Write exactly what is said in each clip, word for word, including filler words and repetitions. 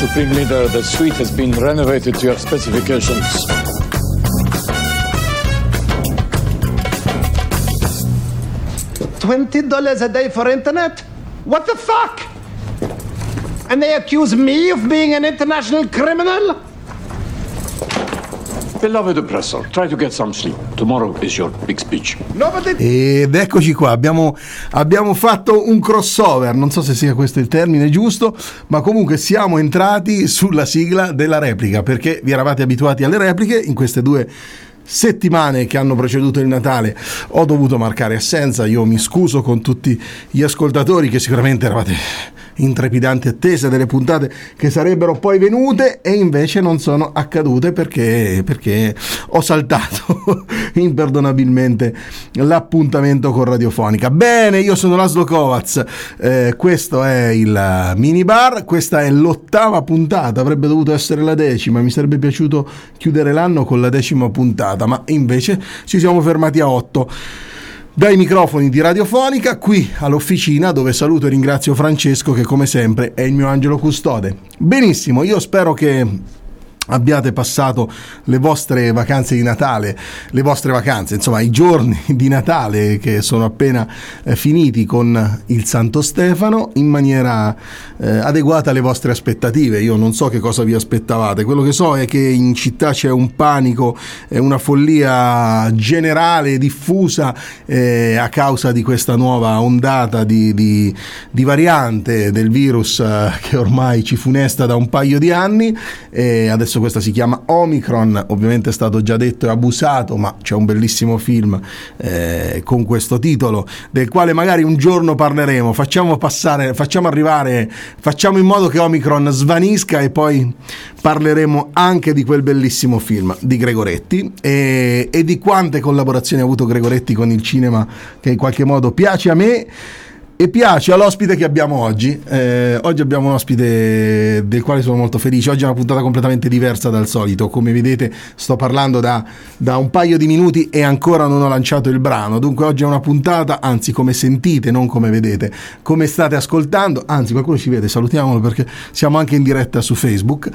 Supreme Leader, the suite has been renovated to your specifications. twenty dollars a day for internet? What the fuck? And they accuse me of being an international criminal? Beloved oppressor, try to get some sleep. Tomorrow is your big speech. Ed eccoci qua, abbiamo, abbiamo fatto un crossover, non so se sia questo il termine giusto, ma comunque siamo entrati sulla sigla della replica, perché vi eravate abituati alle repliche in queste due settimane che hanno preceduto il Natale. Ho dovuto marcare assenza, io mi scuso con tutti gli ascoltatori che sicuramente eravate in trepidanti attesa delle puntate che sarebbero poi venute e invece non sono accadute perché, perché ho saltato imperdonabilmente l'appuntamento con Radiofonica. Bene, io sono Laszlo Kovacs, eh, questo è il Mini Bar, questa è l'ottava puntata, avrebbe dovuto essere la decima, mi sarebbe piaciuto chiudere l'anno con la decima puntata, ma invece ci siamo fermati a otto. Dai microfoni di Radiofonica, qui all'officina, dove saluto e ringrazio Francesco che come sempre è il mio angelo custode. Benissimo, io spero che abbiate passato le vostre vacanze di Natale, le vostre vacanze, insomma i giorni di Natale che sono appena eh, finiti con il Santo Stefano in maniera eh, adeguata alle vostre aspettative. Io non so che cosa vi aspettavate, quello che so è che in città c'è un panico e una follia generale diffusa eh, a causa di questa nuova ondata di, di, di variante del virus eh, che ormai ci funesta da un paio di anni e adesso questa si chiama Omicron, ovviamente è stato già detto e abusato, ma c'è un bellissimo film eh, con questo titolo del quale magari un giorno parleremo. Facciamo passare, facciamo arrivare, facciamo in modo che Omicron svanisca e poi parleremo anche di quel bellissimo film di Gregoretti e, e di quante collaborazioni ha avuto Gregoretti con il cinema che in qualche modo piace a me e piace all'ospite che abbiamo oggi. Eh, oggi abbiamo un ospite del quale sono molto felice. Oggi è una puntata completamente diversa dal solito. Come vedete sto parlando da, da un paio di minuti e ancora non ho lanciato il brano. Dunque oggi è una puntata, anzi come sentite, non come vedete, come state ascoltando. Anzi qualcuno ci vede, salutiamolo perché siamo anche in diretta su Facebook.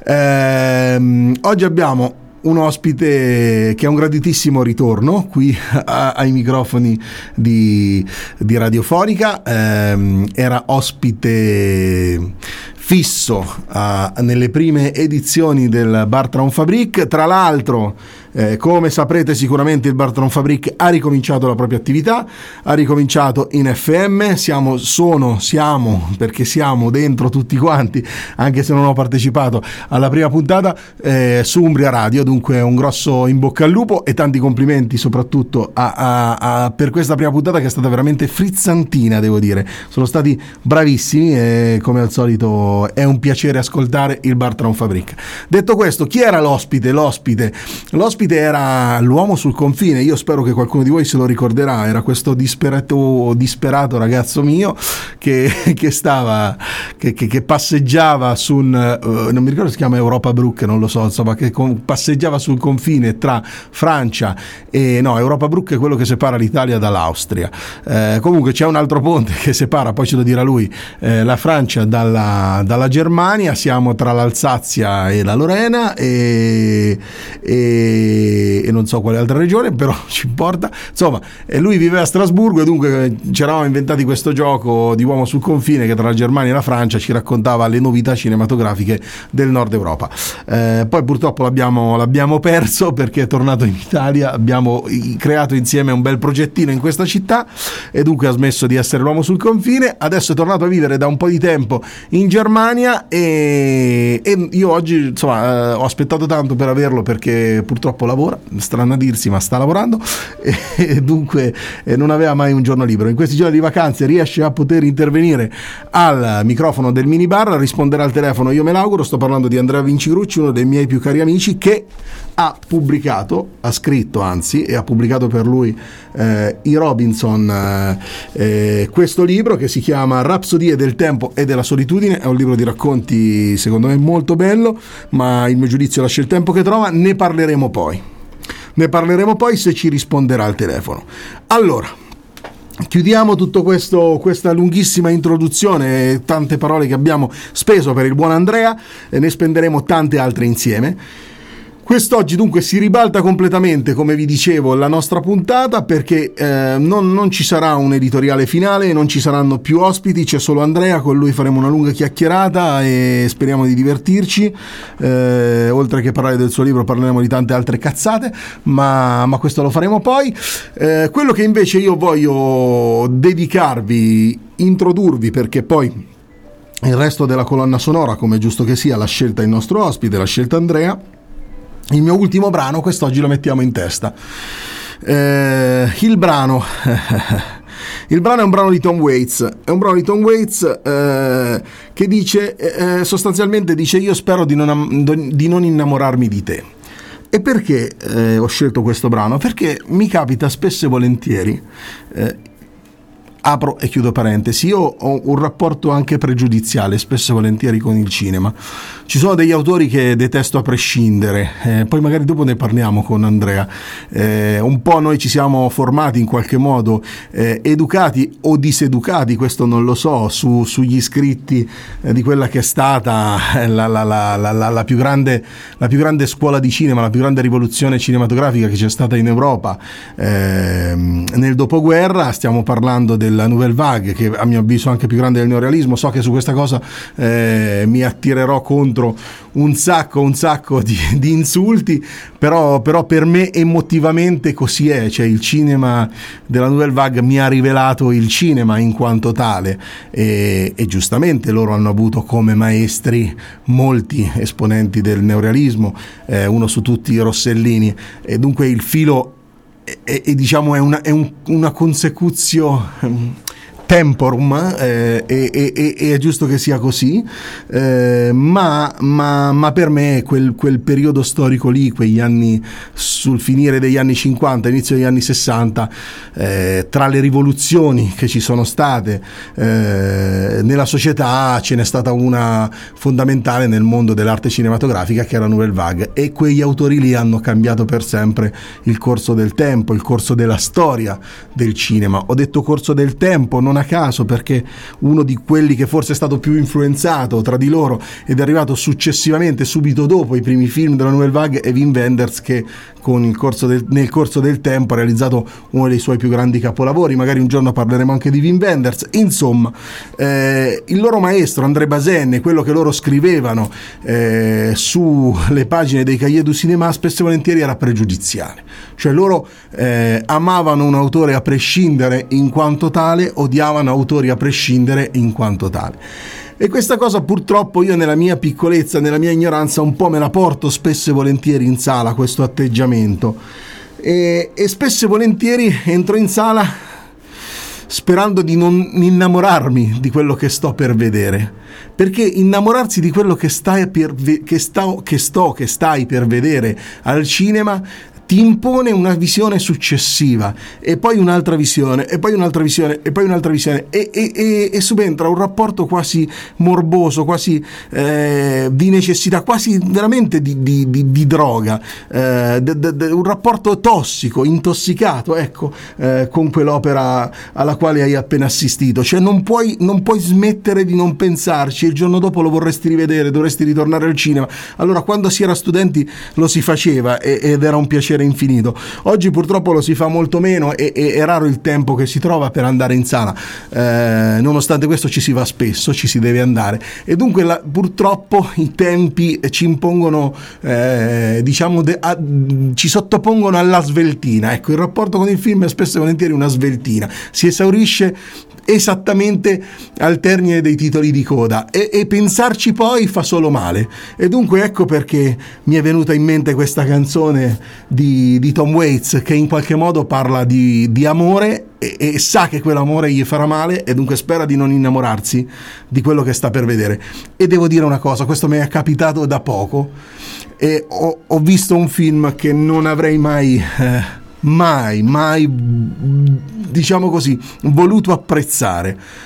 Eh, oggi abbiamo un ospite che è un graditissimo ritorno qui a, ai microfoni di, di Radiofonica. Eh, era ospite fisso uh, nelle prime edizioni del Bartram Fabric. Tra l'altro, eh, come saprete sicuramente, il Bartram Fabric ha ricominciato la propria attività, ha ricominciato in F M. Siamo, sono, siamo, perché siamo dentro tutti quanti, anche se non ho partecipato alla prima puntata, eh, su Umbria Radio. Dunque un grosso in bocca al lupo e tanti complimenti soprattutto a, a, a, per questa prima puntata che è stata veramente frizzantina, devo dire. Sono stati bravissimi e come al solito è un piacere ascoltare il Bartram Fabric. Detto questo, chi era l'ospite? L'ospite l'ospite era l'uomo sul confine. Io spero che qualcuno di voi se lo ricorderà. Era questo disperato disperato ragazzo mio che, che stava che, che, che passeggiava su un uh, non mi ricordo se si chiama Europa Brook, non lo so, insomma, che con, passeggiava sul confine tra Francia e no, Europa Brook è quello che separa l'Italia dall'Austria. Eh, comunque c'è un altro ponte che separa, poi ce lo dirà lui, eh, la Francia dalla dalla Germania. Siamo tra l'Alsazia e la Lorena e, e, e non so quale altra regione, però ci importa. Insomma, lui viveva a Strasburgo e dunque ci eravamo inventati questo gioco di uomo sul confine che tra la Germania e la Francia ci raccontava le novità cinematografiche del Nord Europa. Eh, poi purtroppo l'abbiamo, l'abbiamo perso perché è tornato in Italia. Abbiamo creato insieme un bel progettino in questa città e dunque ha smesso di essere l'uomo sul confine. Adesso è tornato a vivere da un po' di tempo in Germania e, e io oggi insomma eh, ho aspettato tanto per averlo perché purtroppo lavora, strano a dirsi ma sta lavorando e, e dunque eh, non aveva mai un giorno libero. In questi giorni di vacanze riesce a poter intervenire al microfono del Mini Bar, a rispondere al telefono. Io me l'auguro. Sto parlando di Andrea Vincigrucci, uno dei miei più cari amici, che ha pubblicato, ha scritto anzi e ha pubblicato per lui eh, i Robinson eh, eh, questo libro che si chiama Rapsodie del tempo e della solitudine. È un libro di racconti secondo me molto bello, ma il mio giudizio lascia il tempo che trova. Ne parleremo poi ne parleremo poi se ci risponderà al telefono. Allora, chiudiamo tutto questo, questa lunghissima introduzione, tante parole che abbiamo speso per il buon Andrea, e ne spenderemo tante altre insieme. Quest'oggi dunque si ribalta completamente, come vi dicevo, la nostra puntata, perché eh, non, non ci sarà un editoriale finale, non ci saranno più ospiti, c'è solo Andrea, con lui faremo una lunga chiacchierata e speriamo di divertirci, eh, oltre che parlare del suo libro parleremo di tante altre cazzate, ma, ma questo lo faremo poi. Eh, quello che invece io voglio dedicarvi, introdurvi, perché poi il resto della colonna sonora, come è giusto che sia, l'ha scelta il nostro ospite, l'ha scelta Andrea. Il mio ultimo brano quest'oggi lo mettiamo in testa. Eh, il brano il brano è un brano di Tom Waits, è un brano di Tom Waits eh, che dice eh, sostanzialmente dice: io spero di non, di non innamorarmi di te. E perché eh, ho scelto questo brano? Perché mi capita spesso e volentieri, eh, apro e chiudo parentesi, io ho un rapporto anche pregiudiziale spesso e volentieri con il cinema. Ci sono degli autori che detesto a prescindere, eh, poi magari dopo ne parliamo con Andrea. Eh, un po' noi ci siamo formati in qualche modo, eh, educati o diseducati, questo non lo so, su, sugli scritti eh, di quella che è stata la, la, la, la, la, la, più grande, la più grande scuola di cinema, la più grande rivoluzione cinematografica che c'è stata in Europa eh, nel dopoguerra. Stiamo parlando della Nouvelle Vague, che a mio avviso è anche più grande del neorealismo. So che su questa cosa eh, mi attirerò contro un sacco un sacco di, di insulti, però, però per me emotivamente così è, cioè il cinema della Nouvelle Vague mi ha rivelato il cinema in quanto tale, e, e giustamente loro hanno avuto come maestri molti esponenti del neorealismo, eh, uno su tutti Rossellini, e dunque il filo e, e diciamo è una, è un, una consecutio temporum, eh, e, e, e è giusto che sia così, eh, ma, ma, ma per me quel, quel periodo storico lì, quegli anni sul finire degli anni cinquanta, inizio degli anni sessanta, eh, tra le rivoluzioni che ci sono state eh, nella società, ce n'è stata una fondamentale nel mondo dell'arte cinematografica, che era Nouvelle Vague, e quegli autori lì hanno cambiato per sempre il corso del tempo, il corso della storia del cinema. Ho detto corso del tempo non a caso, perché uno di quelli che forse è stato più influenzato tra di loro ed è arrivato successivamente, subito dopo i primi film della Nouvelle Vague, è Wim Wenders, che con il corso del, nel corso del tempo ha realizzato uno dei suoi più grandi capolavori. Magari un giorno parleremo anche di Wim Wenders. Insomma, eh, il loro maestro André Bazin, quello che loro scrivevano eh, sulle pagine dei Cahiers du Cinéma, spesso e volentieri era pregiudiziale, cioè loro eh, amavano un autore a prescindere in quanto tale, odiavano autori a prescindere in quanto tale. E questa cosa purtroppo io, nella mia piccolezza, nella mia ignoranza, un po' me la porto spesso e volentieri in sala, questo atteggiamento, e, e spesso e volentieri entro in sala sperando di non innamorarmi di quello che sto per vedere, perché innamorarsi di quello che stai per ve- che, sta- che sto che stai per vedere al cinema ti impone una visione successiva, e poi un'altra visione, e poi un'altra visione, e poi un'altra visione, e, e, e, e subentra un rapporto quasi morboso, quasi eh, di necessità, quasi veramente di, di, di, di droga, eh, de, de, de, un rapporto tossico, intossicato, ecco, eh, con quell'opera alla quale hai appena assistito. Cioè non puoi, non puoi smettere di non pensarci, il giorno dopo lo vorresti rivedere, dovresti ritornare al cinema. Allora, quando si era studenti lo si faceva e, ed era un piacere infinito. Oggi purtroppo lo si fa molto meno, e, e è raro il tempo che si trova per andare in sala. Eh, nonostante questo ci si va spesso, ci si deve andare, e dunque la, purtroppo i tempi ci impongono, eh, diciamo, de, a, ci sottopongono alla sveltina. Ecco, il rapporto con il film è spesso e volentieri una sveltina, si esaurisce esattamente al termine dei titoli di coda, e, e pensarci poi fa solo male. E dunque ecco perché mi è venuta in mente questa canzone di, di Tom Waits, che in qualche modo parla di, di amore, e, e sa che quell'amore gli farà male, e dunque spera di non innamorarsi di quello che sta per vedere. E devo dire una cosa, questo mi è capitato da poco, e ho, ho visto un film che non avrei mai eh, mai, mai, diciamo così, voluto apprezzare.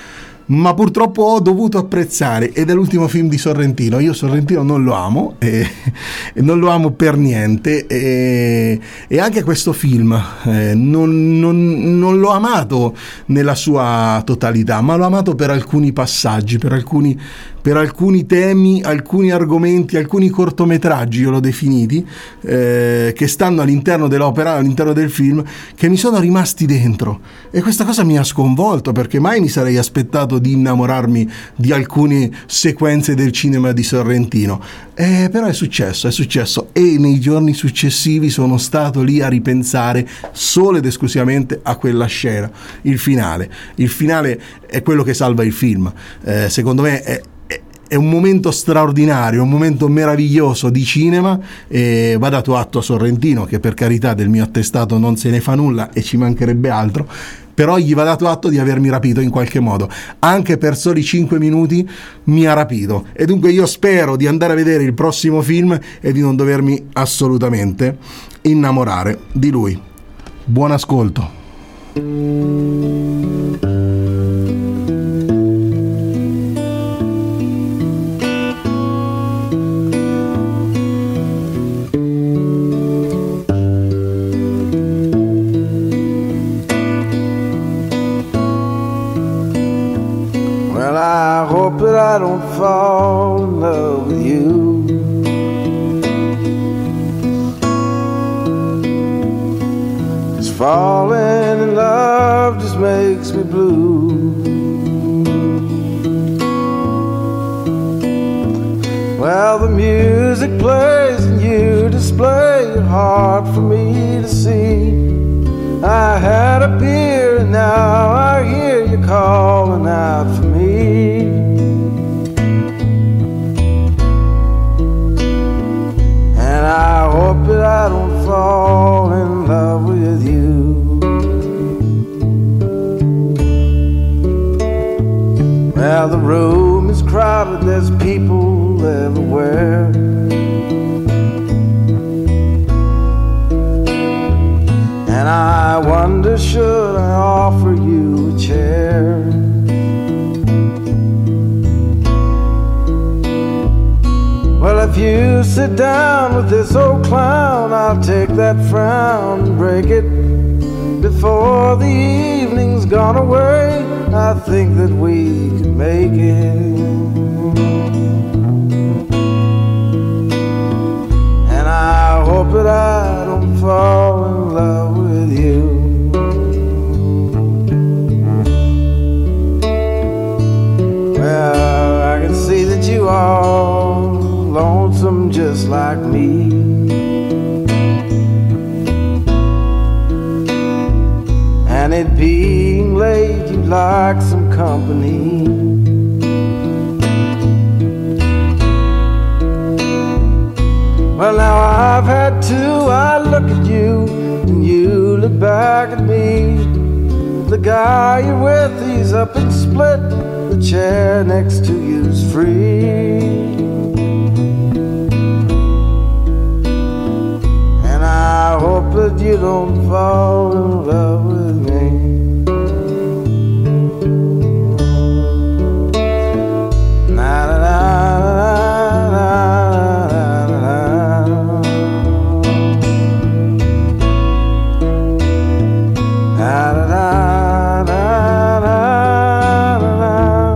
ma purtroppo ho dovuto apprezzare, ed è l'ultimo film di Sorrentino. Io Sorrentino non lo amo, e, e non lo amo per niente, e, e anche questo film eh, non, non, non l'ho amato nella sua totalità, ma l'ho amato per alcuni passaggi, per alcuni, per alcuni temi, alcuni argomenti, alcuni cortometraggi, io l'ho definiti, eh, che stanno all'interno dell'opera, all'interno del film, che mi sono rimasti dentro, e questa cosa mi ha sconvolto, perché mai mi sarei aspettato di innamorarmi di alcune sequenze del cinema di Sorrentino, eh, però è successo, è successo, e nei giorni successivi sono stato lì a ripensare solo ed esclusivamente a quella scena, il finale. Il finale è quello che salva il film, eh, secondo me è È un momento straordinario, un momento meraviglioso di cinema, e va dato atto a Sorrentino, che per carità del mio attestato non se ne fa nulla, e ci mancherebbe altro, però gli va dato atto di avermi rapito in qualche modo, anche per soli cinque minuti mi ha rapito, e dunque io spero di andare a vedere il prossimo film e di non dovermi assolutamente innamorare di lui. Buon ascolto. I hope that I don't fall in love with you. 'Cause falling in love just makes me blue. Well, the music plays and you display your heart for me to see. I had a beer and now I hear you calling out for me. And I hope that I don't fall in love with you. Well, the room is crowded, there's people everywhere. And I wonder, should I offer you a chair? Well, if you sit down with this old clown, I'll take that frown and break it. Before the evening's gone away, I think that we could make it. And I hope that I don't fall in love with you. Well, I can see that you are lonesome just like me. And it being late, you'd like some company. Well, now I've had two, I look at you and you look back at me. The guy you're with, he's up and split. The chair next to you's free. And I hope that you don't fall in love with me. Na na na na na na na na na.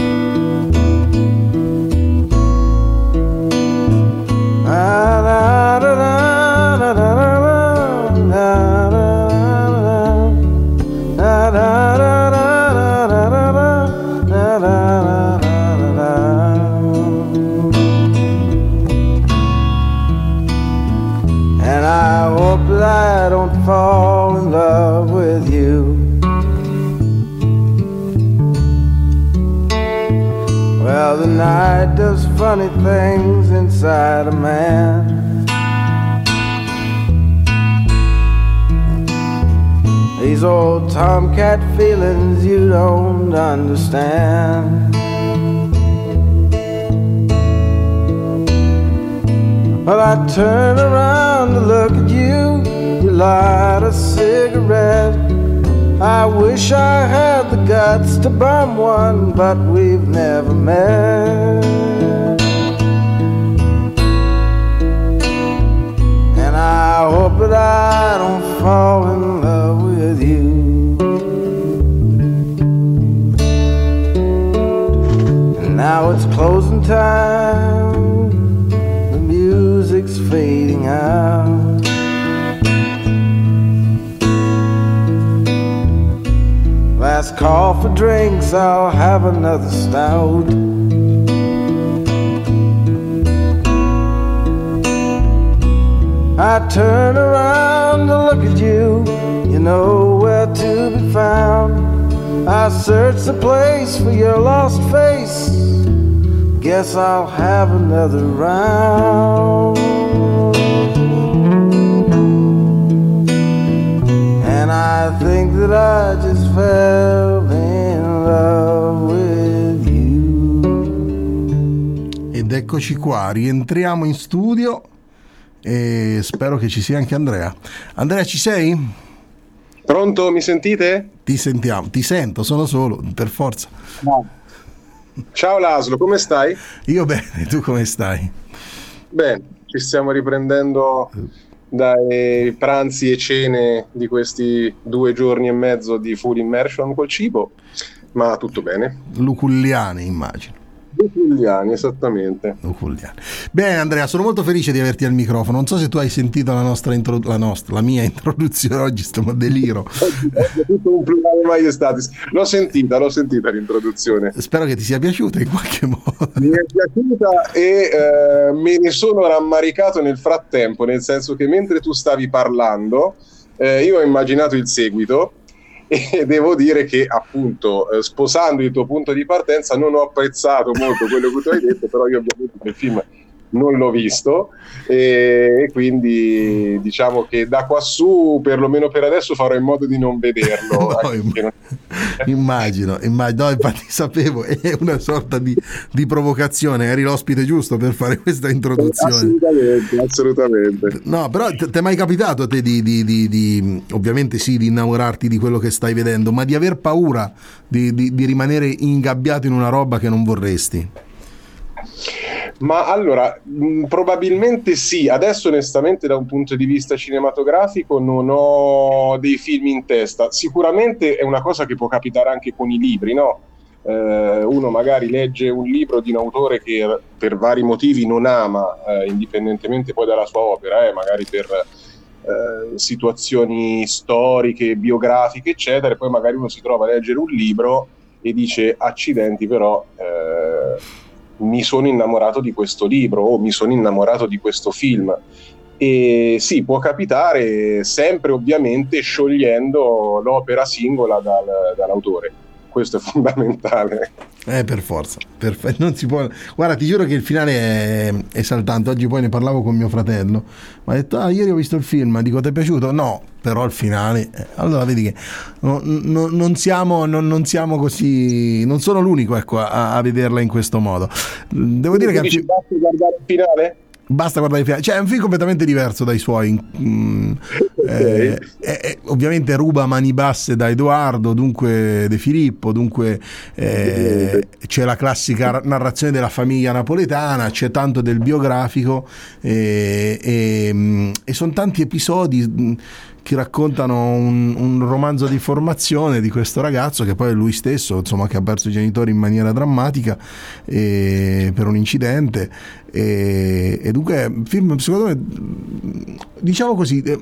And I hope that I don't fall in love with you. Well, the night does funny things inside a man. These old tomcat feelings you don't understand. Well, I turn around to look at you. You light a cigarette. I wish I had the guts to bomb one, but we've never met. And I hope that I don't fall in love with you. And now it's closing time, the music's fading out. Last call for drinks, I'll have another stout. I turn around to look at you, you know where to be found. I search the place for your lost face, guess I'll have another round. And I think that I just fell in love with you. Ed eccoci qua, rientriamo in studio e spero che ci sia anche Andrea. Andrea, ci sei? Pronto, mi sentite? Ti sentiamo, ti sento, sono solo, per forza. No. Ciao Laszlo, come stai? Io bene, tu come stai? Bene, ci stiamo riprendendo dai pranzi e cene di questi due giorni e mezzo di full immersion col cibo, ma tutto bene. Luculliani, immagino. Luculliani, esattamente. Luculliani. Bene Andrea, sono molto felice di averti al microfono. Non so se tu hai sentito la nostra, intro- la, nostra la mia introduzione oggi, stiamo a deliro. È tutto un plurale majestatis. L'ho sentita, l'ho sentita l'introduzione. Spero che ti sia piaciuta in qualche modo. Mi è piaciuta e eh, me ne sono rammaricato nel frattempo, nel senso che mentre tu stavi parlando eh, io ho immaginato il seguito. E devo dire che appunto eh, sposando il tuo punto di partenza non ho apprezzato molto quello che tu hai detto, però io ovviamente il film non l'ho visto e, e quindi diciamo che da quassù perlomeno per adesso farò in modo di non vederlo. No, imm- non... immagino, immagino. No, infatti sapevo, è una sorta di, di provocazione, eri l'ospite giusto per fare questa introduzione. Assolutamente, assolutamente. No, però ti è mai capitato a te di, di, di, di ovviamente sì, di innamorarti di quello che stai vedendo, ma di aver paura di, di, di rimanere ingabbiato in una roba che non vorresti? Ma allora, mh, probabilmente sì. Adesso onestamente da un punto di vista cinematografico non ho dei film in testa. Sicuramente è una cosa che può capitare anche con i libri, no? Eh, uno magari legge un libro di un autore che per vari motivi non ama, eh, indipendentemente poi dalla sua opera, eh, magari per eh, situazioni storiche, biografiche, eccetera, e poi magari uno si trova a leggere un libro e dice accidenti, però... Eh, mi sono innamorato di questo libro o mi sono innamorato di questo film. E sì, può capitare, sempre ovviamente sciogliendo l'opera singola dal, dall'autore. Questo è fondamentale. Eh, per forza, perfetto. Non si può. Guarda, ti giuro che il finale è esaltante. Oggi poi ne parlavo con mio fratello. Mi ha detto: ah, ieri ho visto il film. Dico, ti è piaciuto? No, però il finale. Eh, allora vedi che no, no, non siamo, non, non siamo così. Non sono l'unico, ecco, a, a vederla in questo modo. Devo dire che dici, basta guardare il finale? Basta guardare il film, cioè è un film completamente diverso dai suoi. Mm, eh, eh, eh, ovviamente ruba mani basse da Edoardo, dunque De Filippo, dunque eh, c'è la classica narrazione della famiglia napoletana, c'è tanto del biografico eh, e, e sono tanti episodi che raccontano un, un romanzo di formazione di questo ragazzo che poi è lui stesso, insomma, che ha perso i genitori in maniera drammatica eh, per un incidente e, e dunque film secondo me, diciamo così, eh,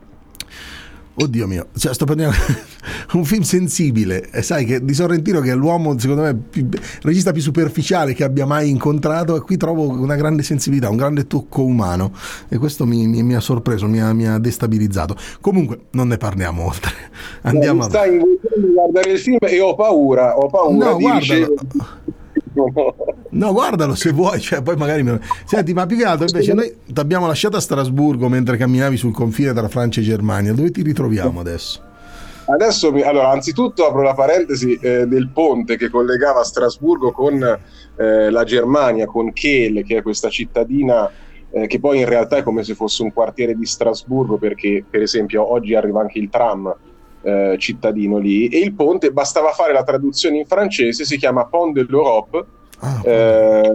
oddio mio, cioè, sto prendendo un film sensibile, e sai che di Sorrentino, che è l'uomo secondo me più, il regista più superficiale che abbia mai incontrato, e qui trovo una grande sensibilità, un grande tocco umano, e questo mi, mi, mi ha sorpreso, mi ha, mi ha destabilizzato. Comunque non ne parliamo oltre, andiamo no, mi stai invogliando a guardare il film e ho paura ho paura no, di guardalo. ricevere... No, guardalo se vuoi, cioè poi magari me... Senti, ma più che altro invece noi ti abbiamo lasciato a Strasburgo mentre camminavi sul confine tra Francia e Germania. Dove ti ritroviamo adesso? Adesso, mi... allora, anzitutto apro la parentesi eh, del ponte che collegava Strasburgo con eh, la Germania, con Kehl, che è questa cittadina eh, che poi in realtà è come se fosse un quartiere di Strasburgo, perché per esempio oggi arriva anche il tram eh, cittadino lì, e il ponte, bastava fare la traduzione in francese, si chiama Pont de l'Europe. Ah, eh,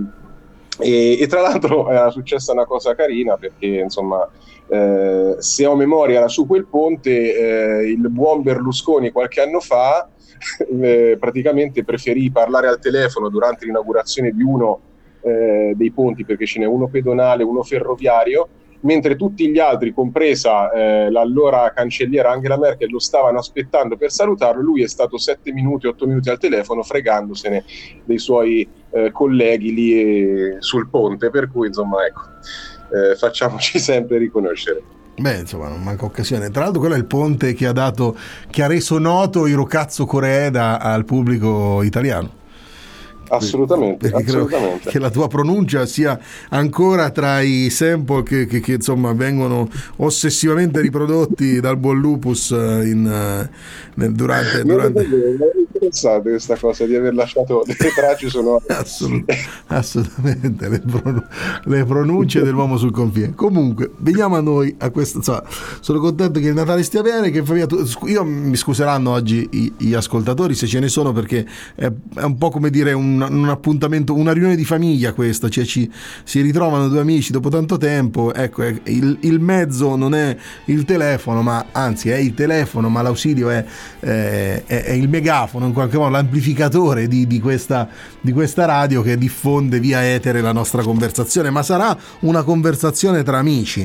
e, e tra l'altro era successa una cosa carina, perché insomma, eh, se ho memoria, era su quel ponte eh, il buon Berlusconi qualche anno fa eh, praticamente preferì parlare al telefono durante l'inaugurazione di uno eh, dei ponti, perché ce n'è uno pedonale, uno ferroviario, mentre tutti gli altri, compresa eh, l'allora cancelliera Angela Merkel, lo stavano aspettando per salutarlo. Lui è stato sette minuti, otto minuti al telefono, fregandosene dei suoi eh, colleghi lì eh, sul ponte, per cui insomma, ecco, eh, facciamoci sempre riconoscere. Beh, insomma, non manca occasione. Tra l'altro quello è il ponte che ha dato, che ha reso noto Hirokatsu Koreeda al pubblico italiano. Assolutamente, perché assolutamente. Credo che la tua pronuncia sia ancora tra i sample che, che, che insomma vengono ossessivamente riprodotti dal buon Lupus in, nel, durante, durante... Non è interessante questa cosa di aver lasciato delle tracce sonore. Assolut- assolutamente le, pron- le pronunce dell'uomo sul confine. Comunque veniamo a noi, a questo, insomma, sono contento che il Natale stia bene, che io mi scuseranno oggi i, gli ascoltatori se ce ne sono, perché è, è un po' come dire un Un, un appuntamento, una riunione di famiglia questa, cioè ci, si ritrovano due amici dopo tanto tempo. Ecco, è, il, il mezzo non è il telefono, ma anzi è il telefono, ma l'ausilio è, è, è, è il megafono, in qualche modo l'amplificatore di, di, questa, di questa radio che diffonde via etere la nostra conversazione, ma sarà una conversazione tra amici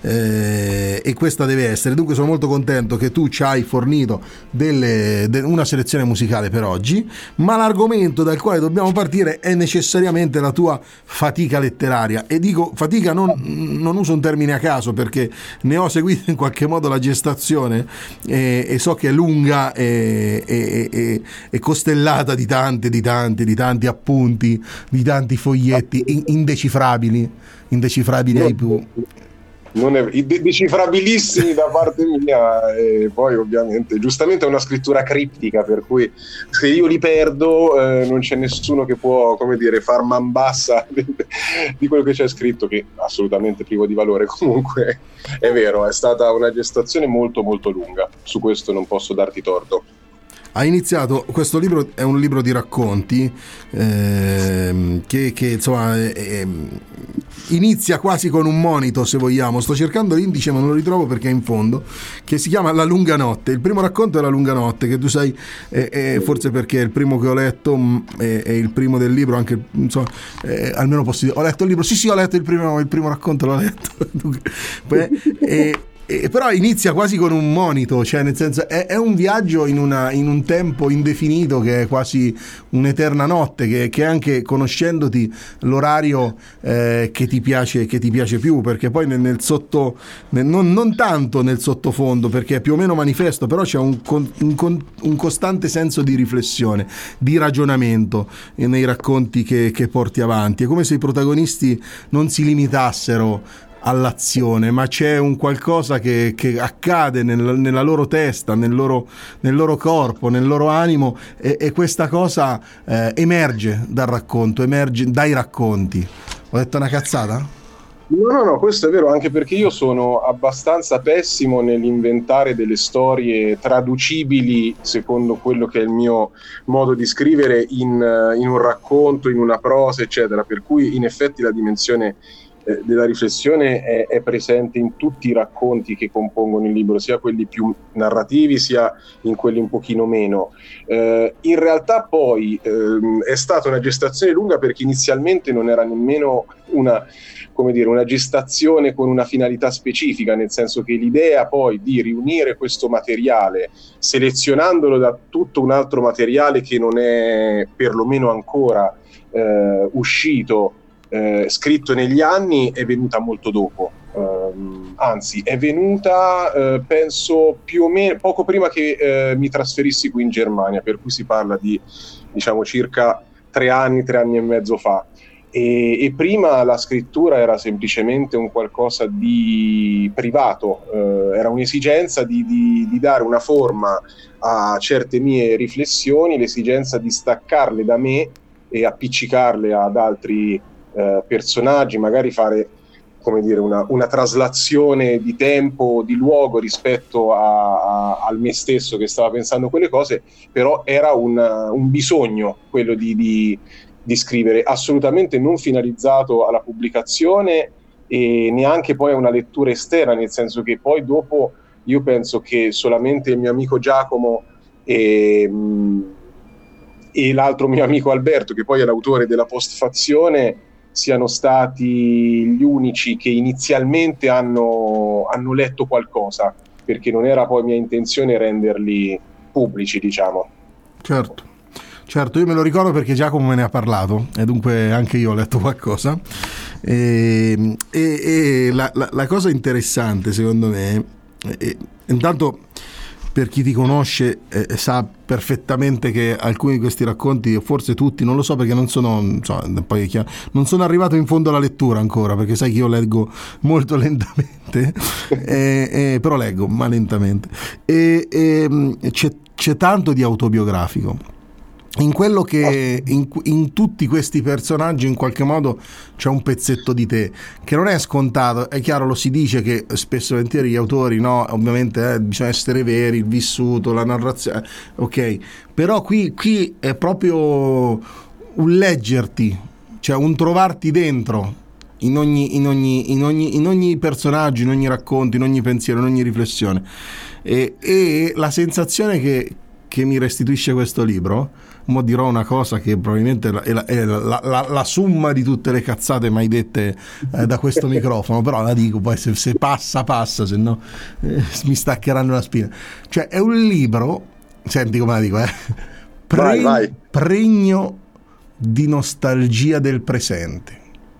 eh, e questa deve essere. Dunque sono molto contento che tu ci hai fornito delle, de, una selezione musicale per oggi, ma l'argomento dal quale dobbiamo partire è necessariamente la tua fatica letteraria, e dico fatica, non, non uso un termine a caso, perché ne ho seguito in qualche modo la gestazione e, e so che è lunga e, e, e, e costellata di tante, di tanti, di tanti appunti, di tanti foglietti indecifrabili, indecifrabili ai più. Non è decifrabilissimi da parte mia, e poi ovviamente giustamente è una scrittura criptica, per cui se io li perdo eh, non c'è nessuno che può, come dire, far man bassa di quello che c'è scritto, che è assolutamente privo di valore. Comunque è vero, è stata una gestazione molto molto lunga, su questo non posso darti torto. Ha iniziato, questo libro è un libro di racconti eh, che, che insomma è, è, inizia quasi con un monito, se vogliamo. Sto cercando l'indice ma non lo ritrovo perché è in fondo, che si chiama La lunga notte. Il primo racconto è La lunga notte, che tu sai è, è, forse perché è il primo che ho letto, è, è il primo del libro, anche insomma, è, almeno posso dire, ho letto il libro, sì sì ho letto il primo, il primo racconto, l'ho letto. e, E però inizia quasi con un monito, cioè nel senso è, è un viaggio in, una, in un tempo indefinito che è quasi un'eterna notte, che, che anche conoscendoti l'orario eh, che ti piace che ti piace più, perché poi nel, nel sotto nel, non, non tanto nel sottofondo, perché è più o meno manifesto, però c'è un, un, un costante senso di riflessione, di ragionamento nei racconti che, che porti avanti. È come se i protagonisti non si limitassero all'azione, ma c'è un qualcosa che, che accade nel, nella loro testa, nel loro, nel loro corpo, nel loro animo, e, e questa cosa eh, emerge dal racconto, emerge dai racconti. Ho detto una cazzata? No, no, no, questo è vero, anche perché io sono abbastanza pessimo nell'inventare delle storie traducibili secondo quello che è il mio modo di scrivere in, in un racconto, in una prosa, eccetera, per cui in effetti la dimensione della riflessione è, è presente in tutti i racconti che compongono il libro, sia quelli più narrativi sia in quelli un pochino meno. Eh, in realtà poi ehm, è stata una gestazione lunga, perché inizialmente non era nemmeno una, come dire, una gestazione con una finalità specifica, nel senso che l'idea poi di riunire questo materiale, selezionandolo da tutto un altro materiale che non è perlomeno ancora eh, uscito, Eh, scritto negli anni, è venuta molto dopo, um, anzi è venuta eh, penso più o meno poco prima che eh, mi trasferissi qui in Germania, per cui si parla di diciamo circa tre anni, tre anni e mezzo fa, e, e prima la scrittura era semplicemente un qualcosa di privato, eh, era un'esigenza di, di, di dare una forma a certe mie riflessioni, l'esigenza di staccarle da me e appiccicarle ad altri Eh, personaggi, magari fare, come dire, una, una traslazione di tempo, di luogo rispetto a, a, al me stesso che stava pensando quelle cose, però era un, un bisogno quello di, di, di scrivere, assolutamente non finalizzato alla pubblicazione e neanche poi a una lettura esterna, nel senso che poi dopo io penso che solamente il mio amico Giacomo e, e l'altro mio amico Alberto, che poi è l'autore della postfazione, siano stati gli unici che inizialmente hanno, hanno letto qualcosa, perché non era poi mia intenzione renderli pubblici, diciamo. Certo, certo, io me lo ricordo perché Giacomo me ne ha parlato e dunque anche io ho letto qualcosa e, e, e la, la, la cosa interessante secondo me è, intanto, per chi ti conosce eh, sa perfettamente che alcuni di questi racconti, forse tutti, non lo so perché non sono, so, poi è chiaro, non sono arrivato in fondo alla lettura ancora, perché sai che io leggo molto lentamente, eh, eh, però leggo ma lentamente, e, e c'è, c'è tanto di autobiografico. In quello che in, in tutti questi personaggi in qualche modo c'è un pezzetto di te che non è scontato. È chiaro, lo si dice che spesso e volentieri gli autori, no, ovviamente eh, bisogna essere veri, il vissuto, la narrazione, ok, però qui, qui è proprio un leggerti, cioè un trovarti dentro in ogni, in ogni, in ogni, in ogni personaggio, in ogni racconto, in ogni pensiero, in ogni riflessione, e, e la sensazione che, che mi restituisce questo libro. Mo dirò una cosa che probabilmente è la, è la, la, la summa di tutte le cazzate mai dette eh, da questo microfono, però la dico, poi se, se passa passa, se no eh, mi staccheranno la spina. Cioè è un libro, senti come la dico, eh, pre- vai, vai. pregno di nostalgia del presente.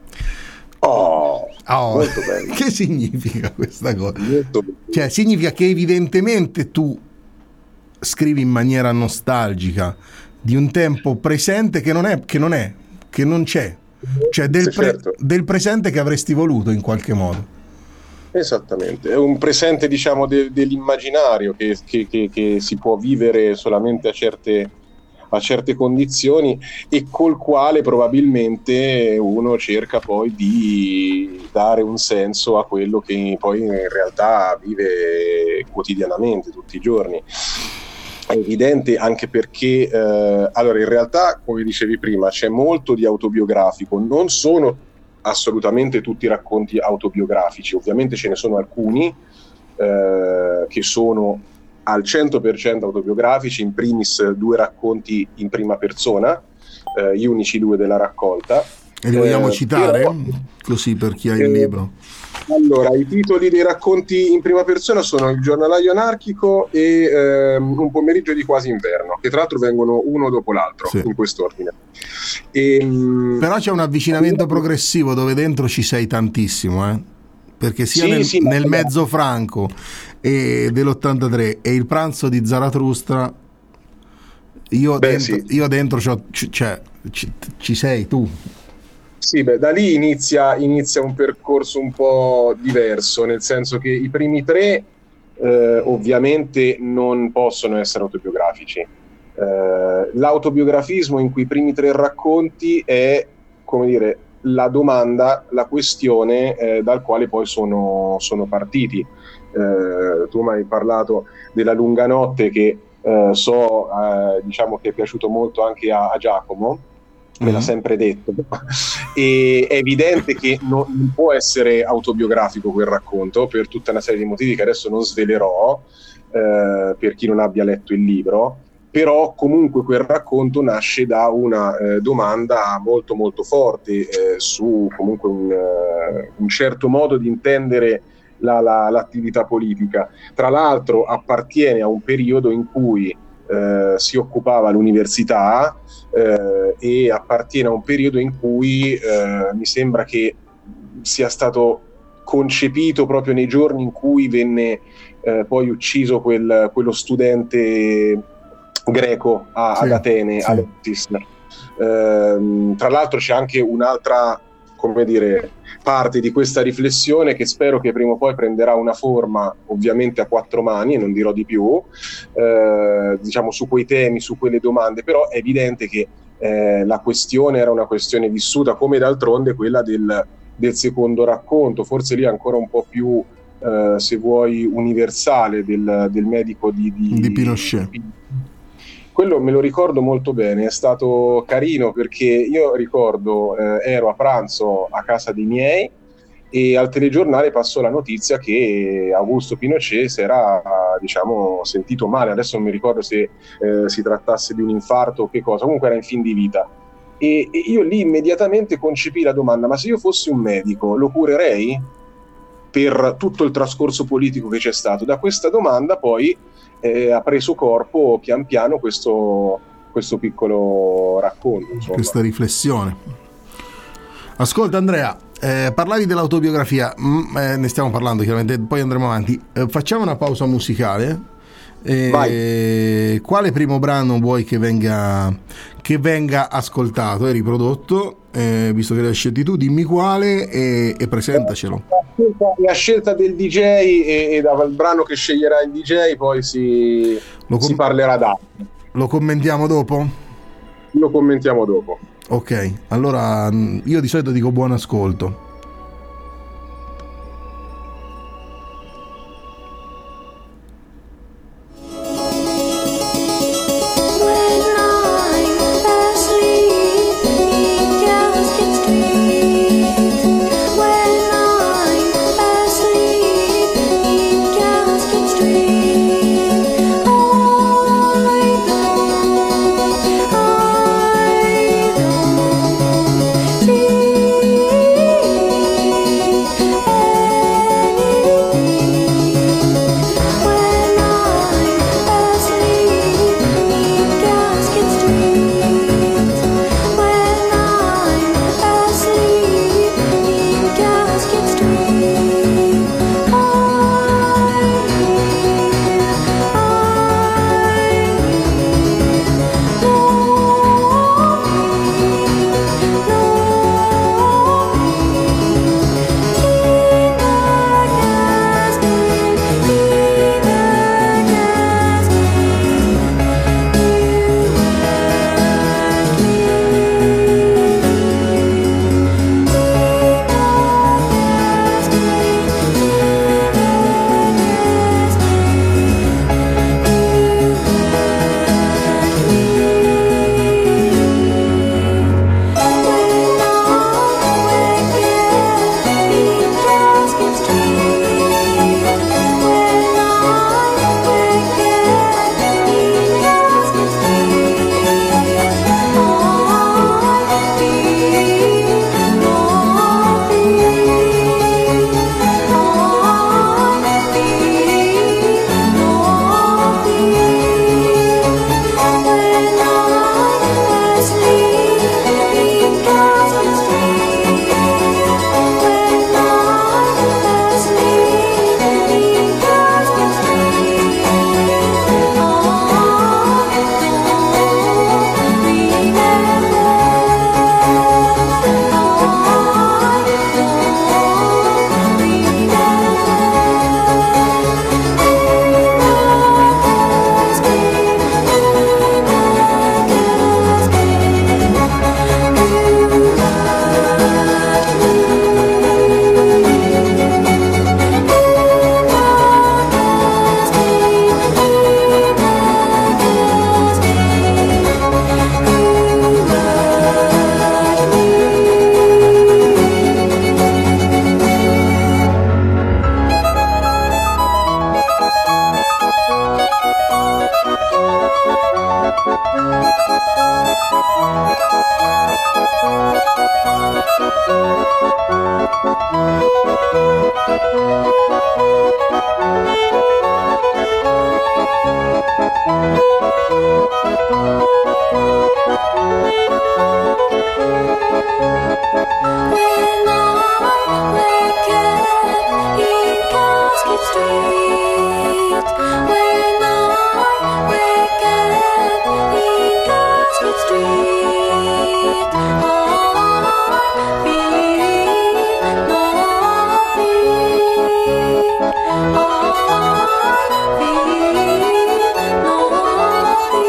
Oh, oh molto bello. Che significa questa cosa? Molto cioè significa che evidentemente tu scrivi in maniera nostalgica di un tempo presente che non è, che non è, che non c'è, cioè del, sì, pre- certo. del presente che avresti voluto in qualche modo. Esattamente, è un presente, diciamo, de- dell'immaginario che, che, che, che si può vivere solamente a certe, a certe condizioni e col quale probabilmente uno cerca poi di dare un senso a quello che poi in realtà vive quotidianamente, tutti i giorni. È evidente anche perché eh, allora in realtà, come dicevi prima, c'è molto di autobiografico, non sono assolutamente tutti racconti autobiografici, ovviamente ce ne sono alcuni eh, che sono al cento per cento autobiografici, in primis due racconti in prima persona, eh, gli unici due della raccolta. E li vogliamo eh, citare? però, così per chi ha eh, il libro. Allora, i titoli dei racconti in prima persona sono Il giornalaio anarchico e ehm, Un pomeriggio di quasi inverno, che tra l'altro vengono uno dopo l'altro, sì, in quest'ordine. E, però c'è un avvicinamento progressivo dove dentro ci sei tantissimo, eh? Perché sia sì, nel, sì, nel mezzo franco e dell'ottantatré e Il pranzo di Zarathustra, io, Beh, dentro, sì. io dentro c- cioè, ci, ci sei tu. Sì, beh, da lì inizia, inizia un percorso un po' diverso, nel senso che i primi tre eh, ovviamente non possono essere autobiografici. Eh, l'autobiografismo in quei primi tre racconti è, come dire, la domanda, la questione eh, dal quale poi sono, sono partiti. Eh, tu mi hai parlato della lunga notte che eh, so, eh, diciamo che è piaciuto molto anche a, a Giacomo. Me l'ha sempre detto, e è evidente che no, non può essere autobiografico quel racconto per tutta una serie di motivi che adesso non svelerò eh, per chi non abbia letto il libro, però comunque quel racconto nasce da una eh, domanda molto molto forte eh, su comunque un, uh, un certo modo di intendere la, la, l'attività politica. Tra l'altro appartiene a un periodo in cui Uh, si occupava l'università uh, e appartiene a un periodo in cui uh, mi sembra che sia stato concepito proprio nei giorni in cui venne uh, poi ucciso quel, quello studente greco a, sì, ad Atene, sì. Alexis. Uh, tra l'altro c'è anche un'altra, come dire, parte di questa riflessione che spero che prima o poi prenderà una forma ovviamente a quattro mani e non dirò di più, eh, diciamo su quei temi, su quelle domande, però è evidente che eh, la questione era una questione vissuta, come d'altronde quella del, del secondo racconto, forse lì ancora un po' più eh, se vuoi, universale del, del medico di, di, di Pinochet. Quello me lo ricordo molto bene, è stato carino perché io ricordo, eh, ero a pranzo a casa dei miei e al telegiornale passò la notizia che Augusto Pinochet si era, diciamo, sentito male. Adesso non mi ricordo se eh, si trattasse di un infarto o che cosa, comunque era in fin di vita. E, e io lì immediatamente concepì la domanda: ma se io fossi un medico lo curerei? Per tutto il trascorso politico che c'è stato. Da questa domanda poi eh, ha preso corpo pian piano questo, questo piccolo racconto, insomma. Questa riflessione. Ascolta Andrea, eh, parlavi dell'autobiografia, mm, eh, ne stiamo parlando chiaramente, poi andremo avanti. Eh, facciamo una pausa musicale. Eh, quale primo brano vuoi che venga, che venga ascoltato e riprodotto? Eh, visto che l'hai scelto tu, dimmi quale e, e presentacelo. La scelta del D J e, e dal brano che sceglierà il D J poi si, com- si parlerà d'altro. Lo commentiamo dopo? Lo commentiamo dopo. Ok, allora io di solito dico buon ascolto.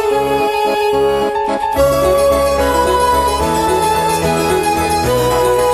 Oh,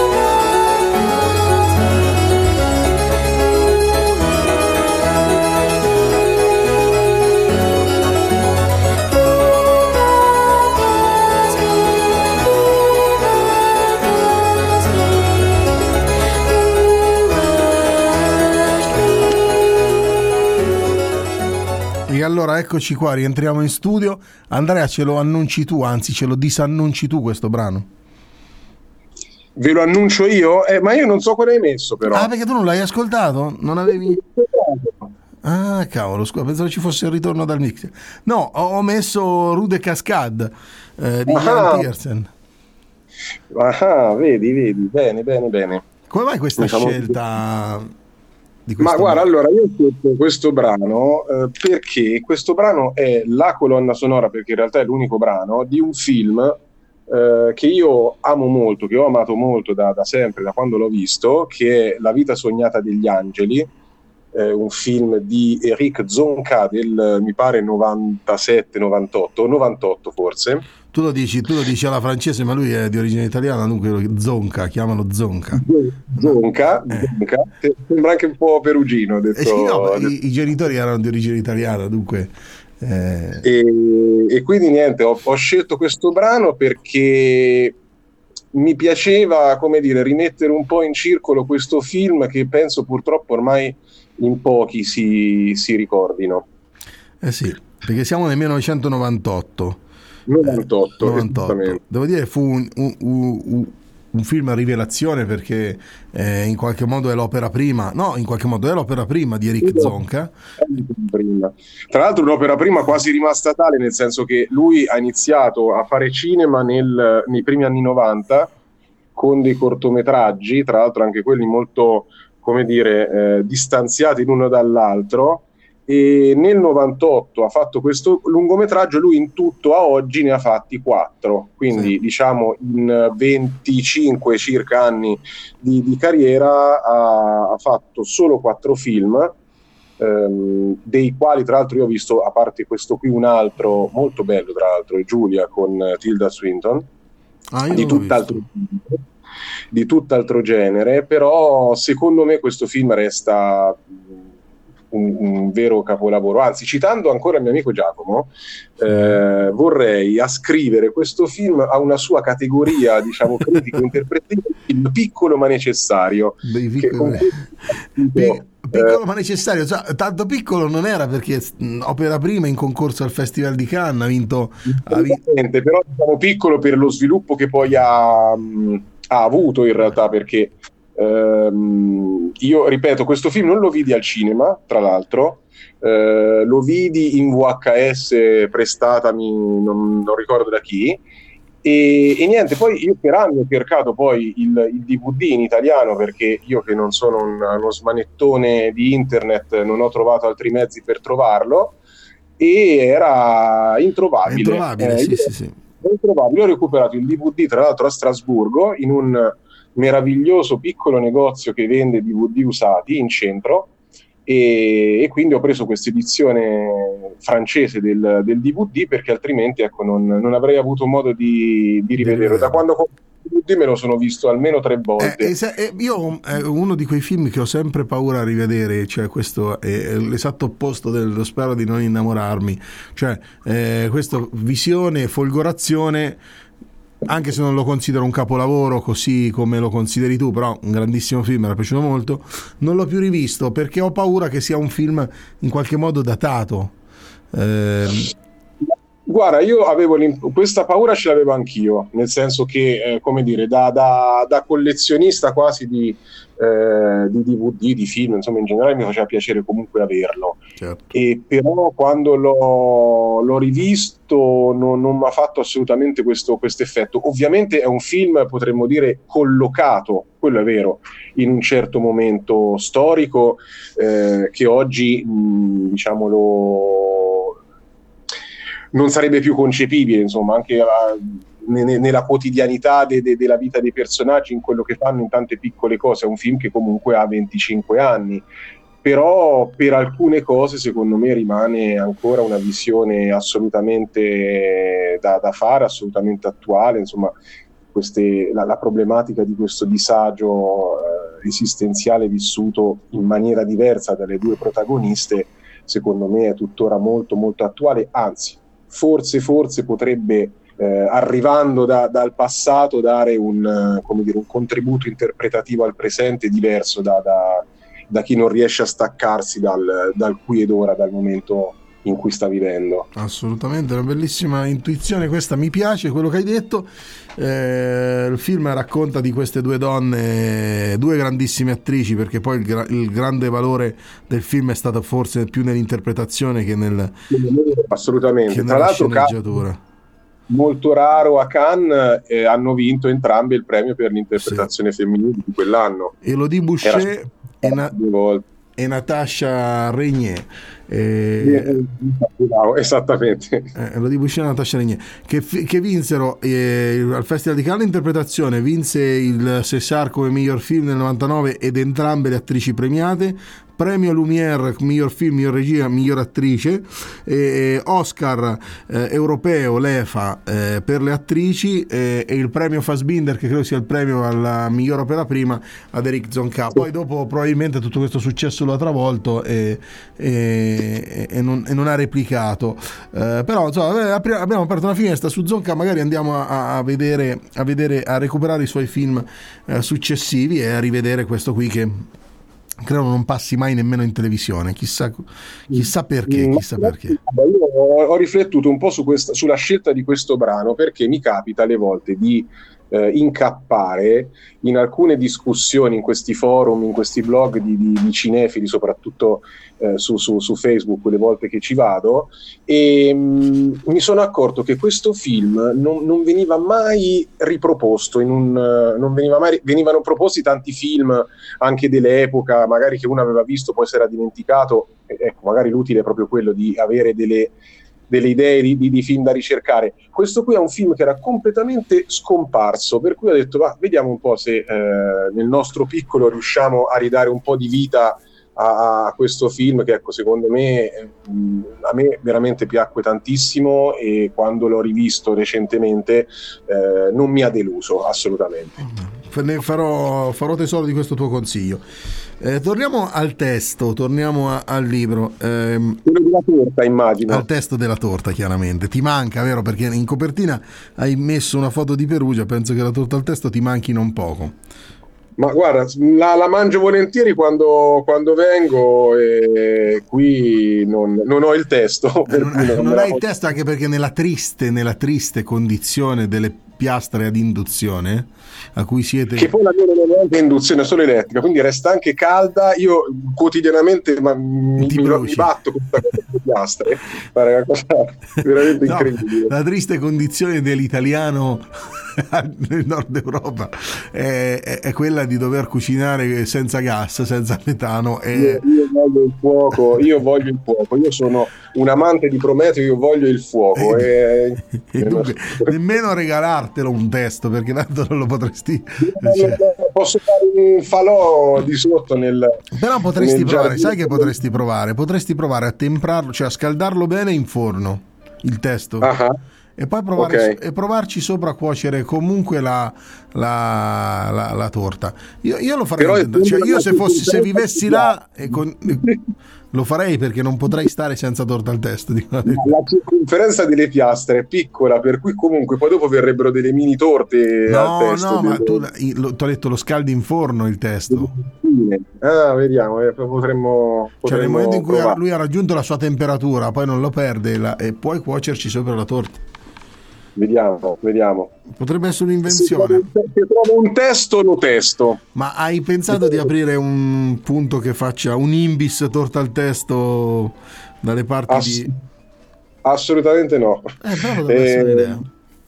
allora eccoci qua, rientriamo in studio. Andrea, ce lo annunci tu, anzi ce lo disannunci tu questo brano? Ve lo annuncio io? Eh, ma io non so quale hai messo però. Ah, perché tu non l'hai ascoltato? Non avevi... Ah, cavolo, scusa, pensavo ci fosse il ritorno dal mix. No, ho, ho messo Rude Cascade eh, di Jan Pearson. Ah, vedi, vedi, bene, bene, bene. Come mai questa Diciamo... scelta di Ma guarda, brano? allora io ho scelto questo brano eh, perché questo brano è la colonna sonora, perché in realtà è l'unico brano di un film eh, che io amo molto, che ho amato molto da, da sempre, da quando l'ho visto, che è La vita sognata degli angeli, eh, un film di Eric Zonka del, mi pare, novantasette novantotto, novantotto forse. Tu lo dici, tu lo dici alla francese, ma lui è di origine italiana, dunque Zonka, chiamano Zonka. Zonka, Eh. Zonka. Sembra anche un po' perugino. Detto, Eh sì, no, detto. i, i genitori erano di origine italiana, dunque... Eh... E, e quindi niente, ho, ho scelto questo brano perché mi piaceva, come dire, rimettere un po' in circolo questo film che penso purtroppo ormai in pochi si, si ricordino. eh sì, perché siamo nel millenovecentonovantotto. novantotto, Eh, novantotto. Devo dire fu un, un, un, un film a rivelazione, perché eh, in qualche modo è l'opera prima, no, in qualche modo è l'opera prima di Eric Zonka. Prima. Tra l'altro un'opera prima quasi rimasta tale, nel senso che lui ha iniziato a fare cinema nel, nei primi anni novanta con dei cortometraggi, tra l'altro anche quelli molto, come dire, eh, distanziati l'uno dall'altro, e nel novantotto ha fatto questo lungometraggio. Lui in tutto a oggi ne ha fatti quattro, quindi sì, diciamo in venticinque circa anni di, di carriera ha, ha fatto solo quattro film, ehm, dei quali tra l'altro io ho visto, a parte questo qui, un altro molto bello, tra l'altro, è Giulia con Tilda Swinton, ah, io di tutt'altro di tutt'altro genere, però secondo me questo film resta Un, un vero capolavoro. Anzi, citando ancora il mio amico Giacomo, eh, vorrei ascrivere questo film a una sua categoria, diciamo, critico-interpretativa, il piccolo ma necessario. Dei piccoli... che, piccolo eh, ma necessario, cioè, tanto piccolo non era, perché mh, opera prima in concorso al Festival di Cannes ha vinto, ha vinto... però diciamo piccolo per lo sviluppo che poi ha, mh, ha avuto in realtà, perché Uh, io ripeto, questo film non lo vidi al cinema, tra l'altro, uh, lo vidi in V H S prestatami, non, non ricordo da chi, e, e niente, poi io per anni ho cercato poi il, il D V D in italiano, perché io che non sono un, uno smanettone di internet non ho trovato altri mezzi per trovarlo, e era introvabile. È introvabile, eh, sì, sì, sì. Introvabile. Ho recuperato il D V D tra l'altro a Strasburgo, in un meraviglioso piccolo negozio che vende D V D usati in centro, e, e quindi ho preso questa edizione francese del, del D V D, perché altrimenti ecco non, non avrei avuto modo di, di rivederlo. Da quando ho il D V D me lo sono visto almeno tre volte. Eh, se, eh, io è uno di quei film che ho sempre paura a rivedere, cioè questo è l'esatto opposto dello Spero di non innamorarmi, cioè eh, questo visione, folgorazione, anche se non lo considero un capolavoro così come lo consideri tu, però un grandissimo film, mi era piaciuto molto, non l'ho più rivisto perché ho paura che sia un film in qualche modo datato. Eh... Guarda, io avevo questa paura, ce l'avevo anch'io, nel senso che, eh, come dire, da, da, da collezionista quasi di, eh, di D V D, di film, insomma in generale mi faceva piacere comunque averlo. Certo. E però quando l'ho, l'ho rivisto non, non mi ha fatto assolutamente questo effetto. Ovviamente è un film, potremmo dire, collocato, quello è vero, in un certo momento storico, eh, che oggi, mh, diciamo, lo... non sarebbe più concepibile, insomma, anche uh, ne, nella quotidianità de, de, della vita dei personaggi, in quello che fanno, in tante piccole cose. È un film che comunque ha venticinque anni, però per alcune cose secondo me rimane ancora una visione assolutamente da, da fare, assolutamente attuale. Insomma, queste, la, la problematica di questo disagio eh, esistenziale vissuto in maniera diversa dalle due protagoniste, secondo me è tuttora molto molto attuale, anzi forse forse potrebbe, eh, arrivando da, dal passato, dare un, come dire, un contributo interpretativo al presente diverso da, da, da chi non riesce a staccarsi dal, dal qui ed ora, dal momento in cui sta vivendo. Assolutamente, una bellissima intuizione questa, mi piace quello che hai detto. Eh, il film racconta di queste due donne, due grandissime attrici, perché poi il, gra- il grande valore del film è stato forse più nell'interpretazione che nel assolutamente che tra l'altro sceneggiatura. Molto raro a Cannes, eh, hanno vinto entrambi il premio per l'interpretazione sì. femminile di quell'anno. Elodie Boucher e, Na- e Natasha Regnier. Eh, esattamente eh, Elodie Boucher e Natasha Regnier che, che vinsero eh, al Festival di Cannes l'interpretazione, vinse il César come miglior film nel novantanove ed entrambe le attrici premiate, premio Lumière miglior film, miglior regia, miglior attrice, eh, Oscar eh, europeo l'E F A eh, per le attrici eh, e il premio Fassbinder, che credo sia il premio alla miglior opera prima, ad Eric Zonka. Poi dopo probabilmente tutto questo successo lo ha travolto e, e, e, non, e non ha replicato, eh, però insomma, abbiamo aperto una finestra su Zonka, magari andiamo a, a vedere a vedere a recuperare i suoi film eh, successivi e a rivedere questo qui che credo non passi mai nemmeno in televisione, chissà, chissà perché, chissà perché. Io ho riflettuto un po' su questa, sulla scelta di questo brano, perché mi capita alle volte di eh, incappare in alcune discussioni in questi forum, in questi blog di, di, di cinefili, soprattutto eh, su, su, su Facebook, le volte che ci vado, e mh, mi sono accorto che questo film non, non veniva mai riproposto, in un, uh, non veniva mai, venivano proposti tanti film anche dell'epoca, magari che uno aveva visto poi si era dimenticato, e, ecco, magari l'utile è proprio quello di avere delle delle idee di, di, di film da ricercare. Questo qui è un film che era completamente scomparso, per cui ho detto va, vediamo un po' se eh, nel nostro piccolo riusciamo a ridare un po' di vita a, a questo film che, ecco, secondo me eh, a me veramente piacque tantissimo, e quando l'ho rivisto recentemente eh, non mi ha deluso assolutamente. Ne farò, farò tesoro di questo tuo consiglio. Eh, torniamo al testo, torniamo a, al libro. Eh, Quello della torta, immagino. Al testo della torta, chiaramente. Ti manca, vero? Perché in copertina hai messo una foto di Perugia, penso che la torta al testo ti manchi non poco. Ma guarda, la, la mangio volentieri quando, quando vengo, e qui non, non ho il testo. Eh, non non, non hai il testo, anche perché nella triste, nella triste condizione delle piastre ad induzione a cui siete, che poi la mia non è neanche induzione, solo elettrica, quindi resta anche calda. Io quotidianamente ma, mi, mi, mi batto con questa piastre, pare una cosa veramente no, incredibile. La triste condizione dell'italiano nel nord Europa è, è, è quella di dover cucinare senza gas, senza metano. E... Io, io voglio il fuoco, io voglio il fuoco, io sono un amante di Prometeo, io voglio il fuoco. E, e dunque, nemmeno regalartelo un testo, perché tanto non lo potresti. Cioè... Posso fare un falò di sotto nel. Però potresti nel provare, giardino. sai che potresti provare? Potresti provare a temprarlo, cioè a scaldarlo bene in forno, il testo. Uh-huh. E poi provare Okay. e provarci sopra a cuocere comunque la, la, la, la torta. Io, io lo farei, Però cioè io se fossi se il vivessi là e con, lo farei, perché non potrei stare senza torta al testo. Dico la verità. La circonferenza delle piastre è piccola, per cui comunque poi dopo verrebbero delle mini torte No, al testo. no, ma delle... tu ti ho detto lo scaldi in forno il testo. Ah, vediamo, eh, potremmo, potremmo Cioè nel momento in cui provare. lui ha raggiunto la sua temperatura, poi non lo perde la, e puoi cuocerci sopra la torta. Vediamo, vediamo. Potrebbe essere Se un'invenzione. trovo, se trovo un testo, lo testo. Ma hai pensato di aprire un punto che faccia un imbis torta al testo dalle parti Ass- di... Assolutamente no. Eh, però potrebbe essere Eh, un'idea.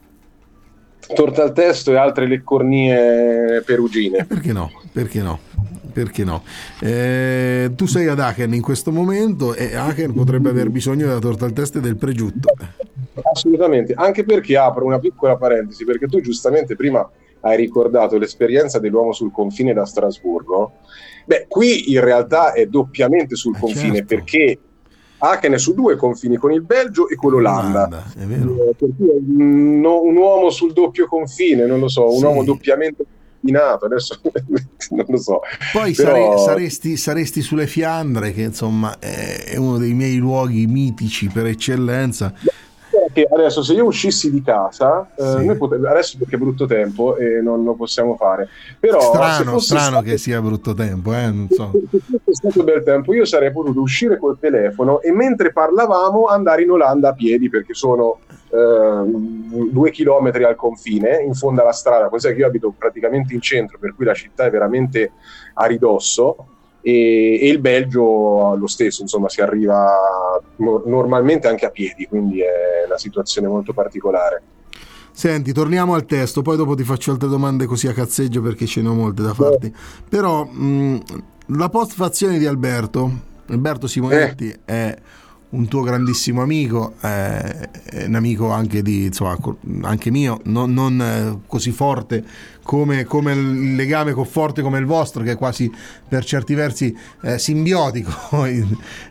Torta al testo e altre leccornie perugine. Perché no? Perché no? Perché no? Eh, tu sei ad Aachen in questo momento e Aachen potrebbe aver bisogno della torta al testo e del pregiutto. Assolutamente, anche perché apro una piccola parentesi, perché tu giustamente prima hai ricordato l'esperienza dell'uomo sul confine da Strasburgo. Beh, qui in realtà è doppiamente sul Eh, confine, certo. perché Aachen è su due confini, con il Belgio e con l'Olanda. Olanda, è vero. Eh, per cui è un, un uomo sul doppio confine, non lo so, un Sì. uomo doppiamente confinato, adesso non lo so. Poi Però- sare- saresti, saresti sulle Fiandre, che insomma è uno dei miei luoghi mitici per eccellenza. che adesso se io uscissi di casa, eh, Sì. noi pote- adesso perché è brutto tempo e non lo possiamo fare, però se Strano, fosse strano stato- che sia brutto tempo, eh? Non so. se fosse stato bel tempo, io sarei potuto uscire col telefono e mentre parlavamo andare in Olanda a piedi, perché sono eh, due chilometri al confine, in fondo alla strada, cos'è che io abito praticamente in centro, per cui la città è veramente a ridosso. E, e il Belgio lo stesso, insomma, si arriva no- normalmente anche a piedi, quindi è una situazione molto particolare. Senti, torniamo al testo, poi dopo ti faccio altre domande così a cazzeggio perché ce ne ho molte da farti. Però mh, la postfazione di Alberto, Alberto Simonetti Eh. è un tuo grandissimo amico, è, è un amico anche di, insomma, co- anche mio, non, non eh, così forte come, come il legame co- forte come il vostro, che è quasi per certi versi eh, simbiotico. e,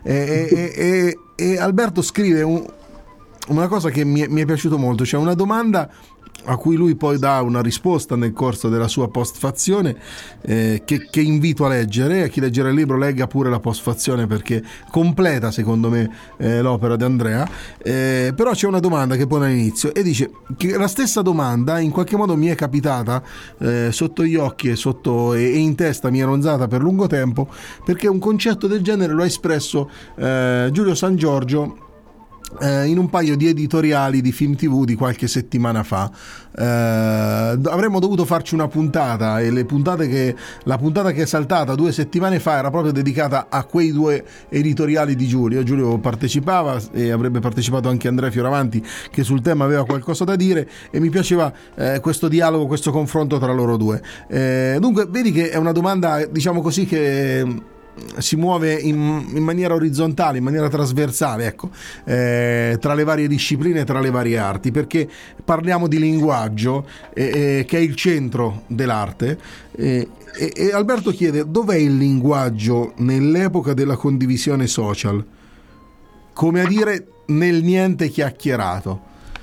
e- e- e Alberto scrive un, una cosa che mi è, mi è piaciuto molto, cioè una domanda a cui lui poi dà una risposta nel corso della sua postfazione, eh, che, che invito a leggere. A chi leggerà il libro legga pure la postfazione, perché completa secondo me eh, l'opera di Andrea. Eh, però c'è una domanda che pone all'inizio e dice che la stessa domanda in qualche modo mi è capitata eh, sotto gli occhi e, sotto, e, e in testa mi è ronzata per lungo tempo, perché un concetto del genere lo ha espresso eh, Giulio San Giorgio Eh, in un paio di editoriali di Film tivù di qualche settimana fa. Eh, avremmo dovuto farci una puntata, e le puntate che, la puntata che è saltata due settimane fa era proprio dedicata a quei due editoriali di Giulio. Giulio partecipava e avrebbe partecipato anche Andrea Fioravanti, che sul tema aveva qualcosa da dire, e mi piaceva eh, questo dialogo, questo confronto tra loro due. Eh, dunque vedi che è una domanda, diciamo così, che si muove in, in maniera orizzontale, in maniera trasversale, ecco, eh, tra le varie discipline, tra le varie arti, perché parliamo di linguaggio, eh, eh, che è il centro dell'arte, eh, e, e Alberto chiede: dov'è il linguaggio nell'epoca della condivisione social? Come a dire, nel niente chiacchierato.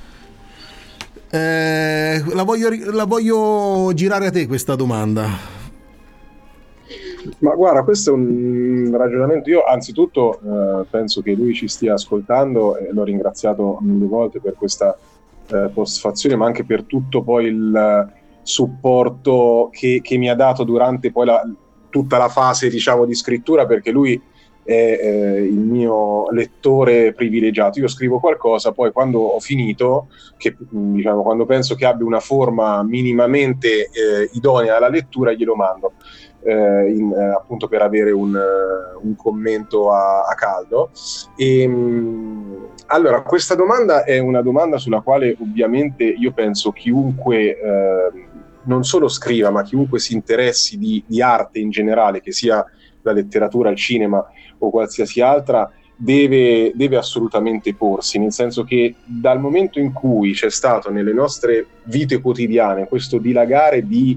Eh, la voglio, la voglio girare a te questa domanda. Ma guarda, questo è un ragionamento. Io anzitutto eh, penso che lui ci stia ascoltando e l'ho ringraziato mille volte per questa eh, postfazione, ma anche per tutto poi il supporto che, che mi ha dato durante poi la, tutta la fase, diciamo, di scrittura, perché lui è eh, il mio lettore privilegiato. Io scrivo qualcosa, poi quando ho finito, che diciamo quando penso che abbia una forma minimamente eh, idonea alla lettura, glielo mando. Eh, in, eh, appunto per avere un, uh, un commento a, a caldo. E, mh, allora, questa domanda è una domanda sulla quale ovviamente io penso chiunque eh, non solo scriva, ma chiunque si interessi di, di arte in generale, che sia la letteratura, il cinema o qualsiasi altra, deve, deve assolutamente porsi, nel senso che dal momento in cui c'è stato nelle nostre vite quotidiane questo dilagare di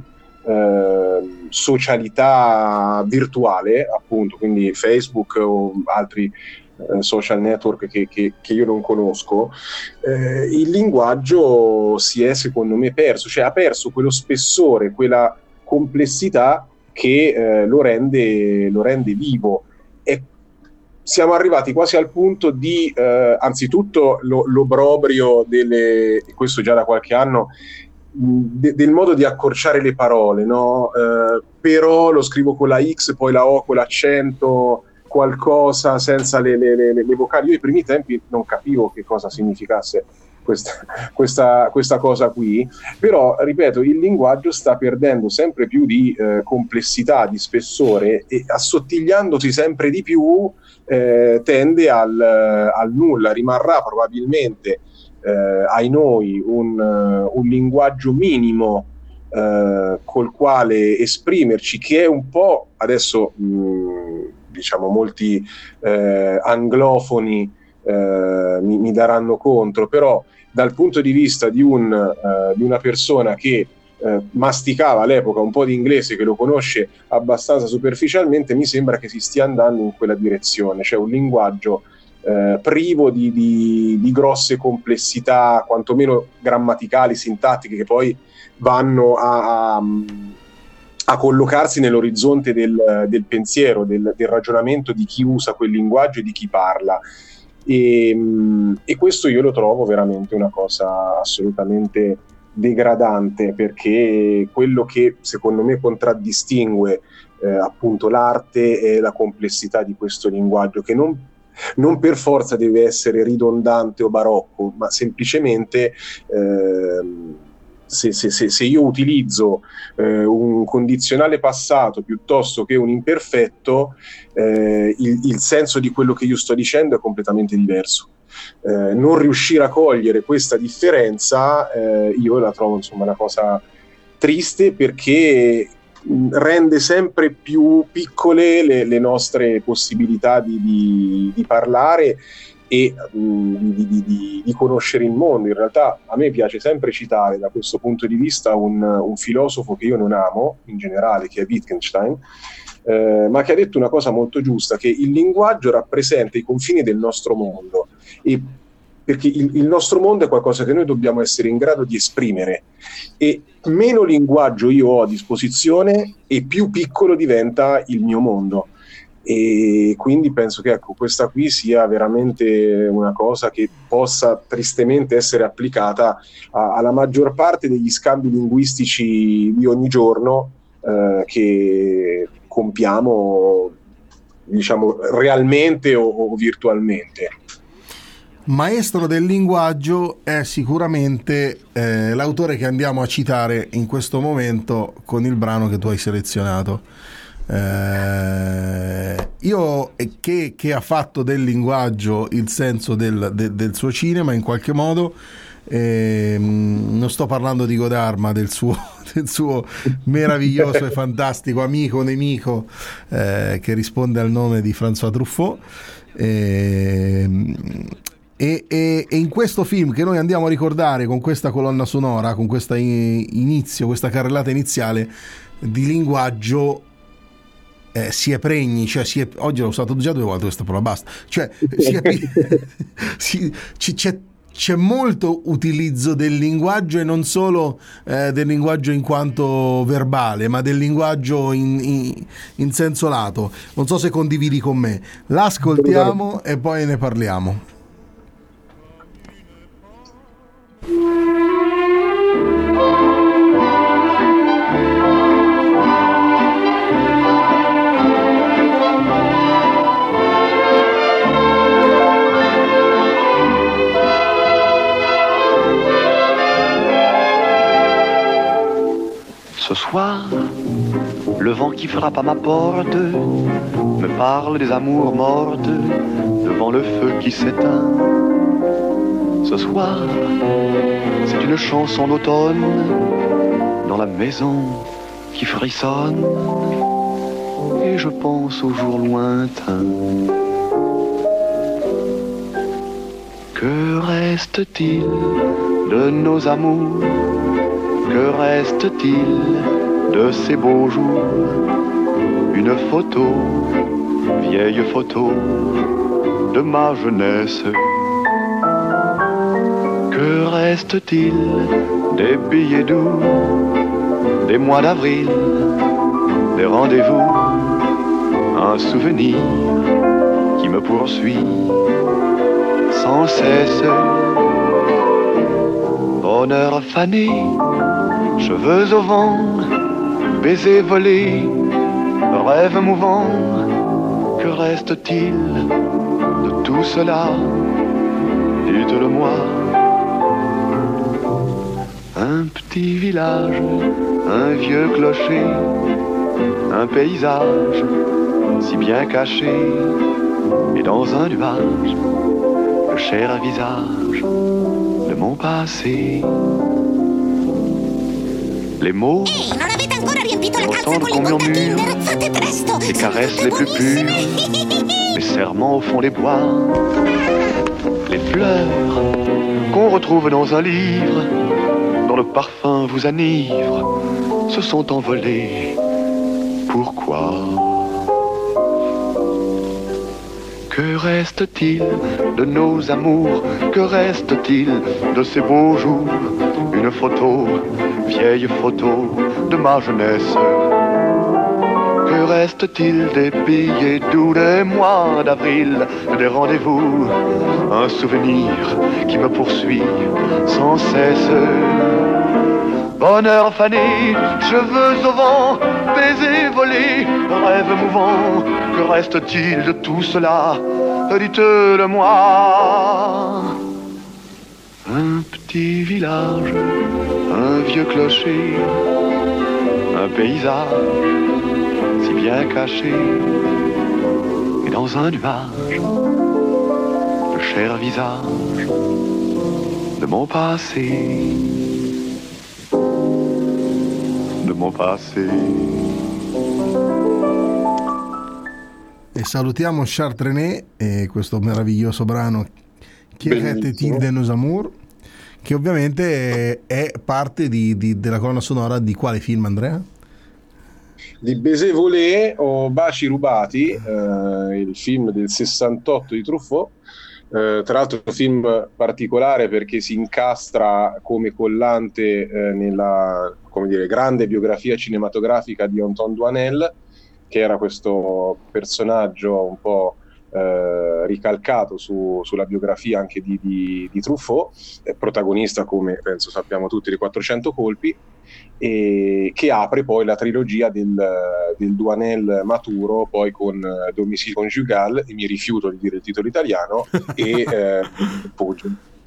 Eh, socialità virtuale, appunto, quindi Facebook o altri eh, social network che, che, che io non conosco, eh, il linguaggio si è secondo me perso, cioè ha perso quello spessore, quella complessità che eh, lo rende, lo rende vivo. E siamo arrivati quasi al punto di eh, anzitutto lo, l'obbrobrio delle, questo già da qualche anno, De, del modo di accorciare le parole, no? Eh, però lo scrivo con la X, poi la O con l'accento, qualcosa senza le, le, le, le vocali. Io ai primi tempi non capivo che cosa significasse questa, questa, questa cosa qui, però ripeto, il linguaggio sta perdendo sempre più di eh, complessità, di spessore, e assottigliandosi sempre di più eh, tende al, al nulla. Rimarrà probabilmente Eh, ai noi un, uh, un linguaggio minimo uh, col quale esprimerci, che è un po' adesso mh, diciamo molti uh, anglofoni uh, mi, mi daranno contro, però dal punto di vista di, un, uh, di una persona che uh, masticava all'epoca un po' di inglese, che lo conosce abbastanza superficialmente, mi sembra che si stia andando in quella direzione, cioè un linguaggio Eh, privo di, di, di grosse complessità, quantomeno grammaticali, sintattiche, che poi vanno a, a, a collocarsi nell'orizzonte del, del pensiero, del, del ragionamento di chi usa quel linguaggio e di chi parla. E, e questo io lo trovo veramente una cosa assolutamente degradante, perché quello che secondo me contraddistingue eh, appunto l'arte è la complessità di questo linguaggio, che non, non per forza deve essere ridondante o barocco, ma semplicemente eh, se, se, se, se io utilizzo eh, un condizionale passato piuttosto che un imperfetto, eh, il, il senso di quello che io sto dicendo è completamente diverso. Eh, non riuscire a cogliere questa differenza eh, io la trovo insomma una cosa triste, perché rende sempre più piccole le, le nostre possibilità di, di, di parlare e mh, di, di, di, di conoscere il mondo. In realtà a me piace sempre citare da questo punto di vista un, un filosofo che io non amo in generale, che è Wittgenstein, eh, ma che ha detto una cosa molto giusta, che il linguaggio rappresenta i confini del nostro mondo, e perché il, il nostro mondo è qualcosa che noi dobbiamo essere in grado di esprimere, e meno linguaggio io ho a disposizione e più piccolo diventa il mio mondo. E quindi penso che ecco, questa qui sia veramente una cosa che possa tristemente essere applicata a, alla maggior parte degli scambi linguistici di ogni giorno eh, che compiamo, diciamo, realmente o, o virtualmente. Maestro del linguaggio è sicuramente eh, l'autore che andiamo a citare in questo momento con il brano che tu hai selezionato. Eh, io che, che ha fatto del linguaggio il senso del, de, del suo cinema in qualche modo, eh, non sto parlando di Godard ma del suo, del suo meraviglioso e fantastico amico nemico eh, che risponde al nome di François Truffaut. Eh, E, e, e in questo film che noi andiamo a ricordare con questa colonna sonora, con questo inizio, questa carrellata iniziale di linguaggio, eh, si è pregni, cioè si è, oggi l'ho usato già due volte questa parola, basta, cioè si è, si, c'è, c'è molto utilizzo del linguaggio, e non solo eh, del linguaggio in quanto verbale, ma del linguaggio in, in, in senso lato. Non so se condividi con me. L'ascoltiamo e poi ne parliamo. Ce soir, le vent qui frappe à ma porte me parle des amours mortes devant le feu qui s'éteint. Ce soir, c'est une chanson d'automne dans la maison qui frissonne, et je pense aux jours lointains. Que reste-t-il de nos amours? Que reste-t-il de ces beaux jours? Une photo, vieille photo de ma jeunesse. Que reste-t-il des billets doux, des mois d'avril, des rendez-vous? Un souvenir qui me poursuit sans cesse. Bonheur fané, cheveux au vent, baisers volés, rêves mouvants. Que reste-t-il de tout cela? Dites-le-moi. Un petit village, un vieux clocher, un paysage si bien caché, et dans un nuage, le cher visage de mon passé. Les mots entendent qu'on murmure les caresses les plus pures, les serments au fond des bois, les fleurs qu'on retrouve dans un livre dont le parfum vous enivre, se sont envolés. Pourquoi? Que reste-t-il de nos amours? Que reste-t-il de ces beaux jours? Une photo, vieille photo de ma jeunesse. Que reste-t-il des billets doux des mois d'avril, des rendez-vous, un souvenir qui me poursuit sans cesse? Bonheur fané, cheveux au vent, baisers volés, rêves mouvants, que reste-t-il de tout cela? Dites-le-moi. Un petit village, un vieux clocher, un paysage si bien caché, et dans un nuage, le cher visage de mon passé, de mon passé. E salutiamo Charles Trenet e questo meraviglioso brano Qui était-il de nos amours, che ovviamente è parte di, di, della colonna sonora di quale film, Andrea? Di Baiser volé o Baci rubati, eh, il film del sessantotto di Truffaut. Eh, tra l'altro un film particolare perché si incastra come collante eh, nella, come dire, grande biografia cinematografica di Antoine Doinel, che era questo personaggio un po' eh, ricalcato su, sulla biografia anche di, di, di Truffaut, eh, protagonista, come penso sappiamo tutti, di quattrocento colpi, e che apre poi la trilogia del, del Doinel maturo, poi con eh, Domicile Conjugal, e mi rifiuto di dire il titolo italiano, e eh, Poggio.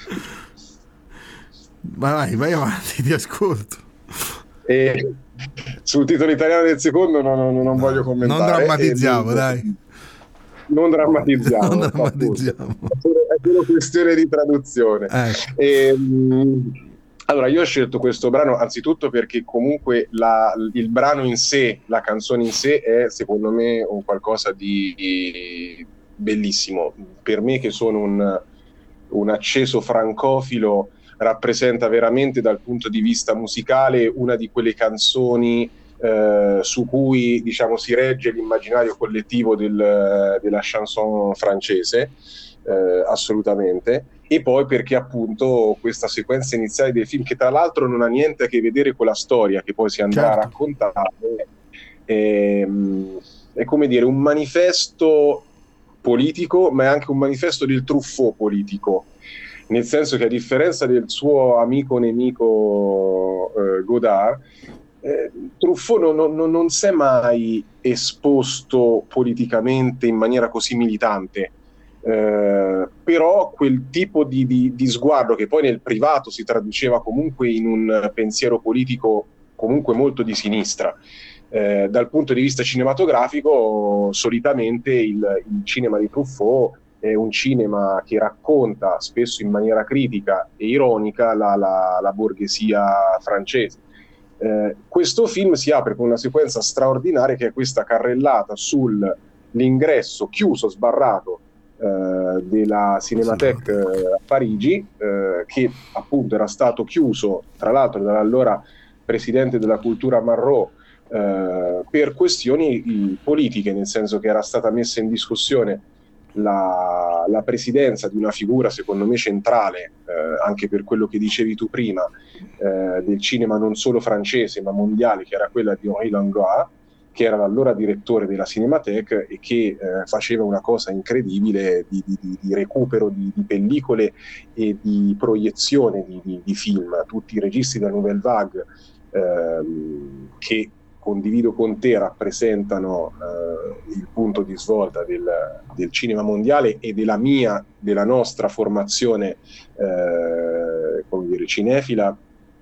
Vai, vai avanti, ti ascolto. E sul titolo italiano del secondo non, non, non voglio commentare. Non drammatizziamo, e, dai. Non drammatizziamo. Non drammatizziamo. È solo questione di traduzione. Eh. E, mh, allora, io ho scelto questo brano anzitutto perché comunque la, il brano in sé, la canzone in sé, è secondo me un qualcosa di, di bellissimo. Per me, che sono un, un acceso francofilo, rappresenta veramente dal punto di vista musicale una di quelle canzoni eh, su cui, diciamo, si regge l'immaginario collettivo del, della chanson francese, eh, assolutamente. E poi perché appunto questa sequenza iniziale del film, che tra l'altro non ha niente a che vedere con la storia che poi si andrà certo. a raccontare, è, è come dire un manifesto politico, ma è anche un manifesto del Truffaut politico, nel senso che, a differenza del suo amico nemico eh, Godard, eh, Truffaut non, non, non si è mai esposto politicamente in maniera così militante, eh, però quel tipo di, di, di sguardo, che poi nel privato si traduceva comunque in un pensiero politico comunque molto di sinistra, eh, dal punto di vista cinematografico, solitamente il, il cinema di Truffaut è un cinema che racconta spesso in maniera critica e ironica la, la, la borghesia francese. Eh, questo film si apre con una sequenza straordinaria, che è questa carrellata sull'ingresso chiuso, sbarrato eh, della Cinémathèque eh, a Parigi, eh, che appunto era stato chiuso tra l'altro dall'allora presidente della cultura Marrot eh, per questioni politiche, nel senso che era stata messa in discussione La, la presidenza di una figura secondo me centrale, eh, anche per quello che dicevi tu prima, eh, del cinema non solo francese ma mondiale, che era quella di Henri Langlois, che era l'allora direttore della Cinémathèque e che eh, faceva una cosa incredibile di, di, di recupero di, di pellicole e di proiezione di, di, di film. Tutti i registi della Nouvelle Vague ehm, che condivido con te rappresentano eh, il punto di svolta del, del cinema mondiale e della mia, della nostra formazione eh, come dire, cinefila.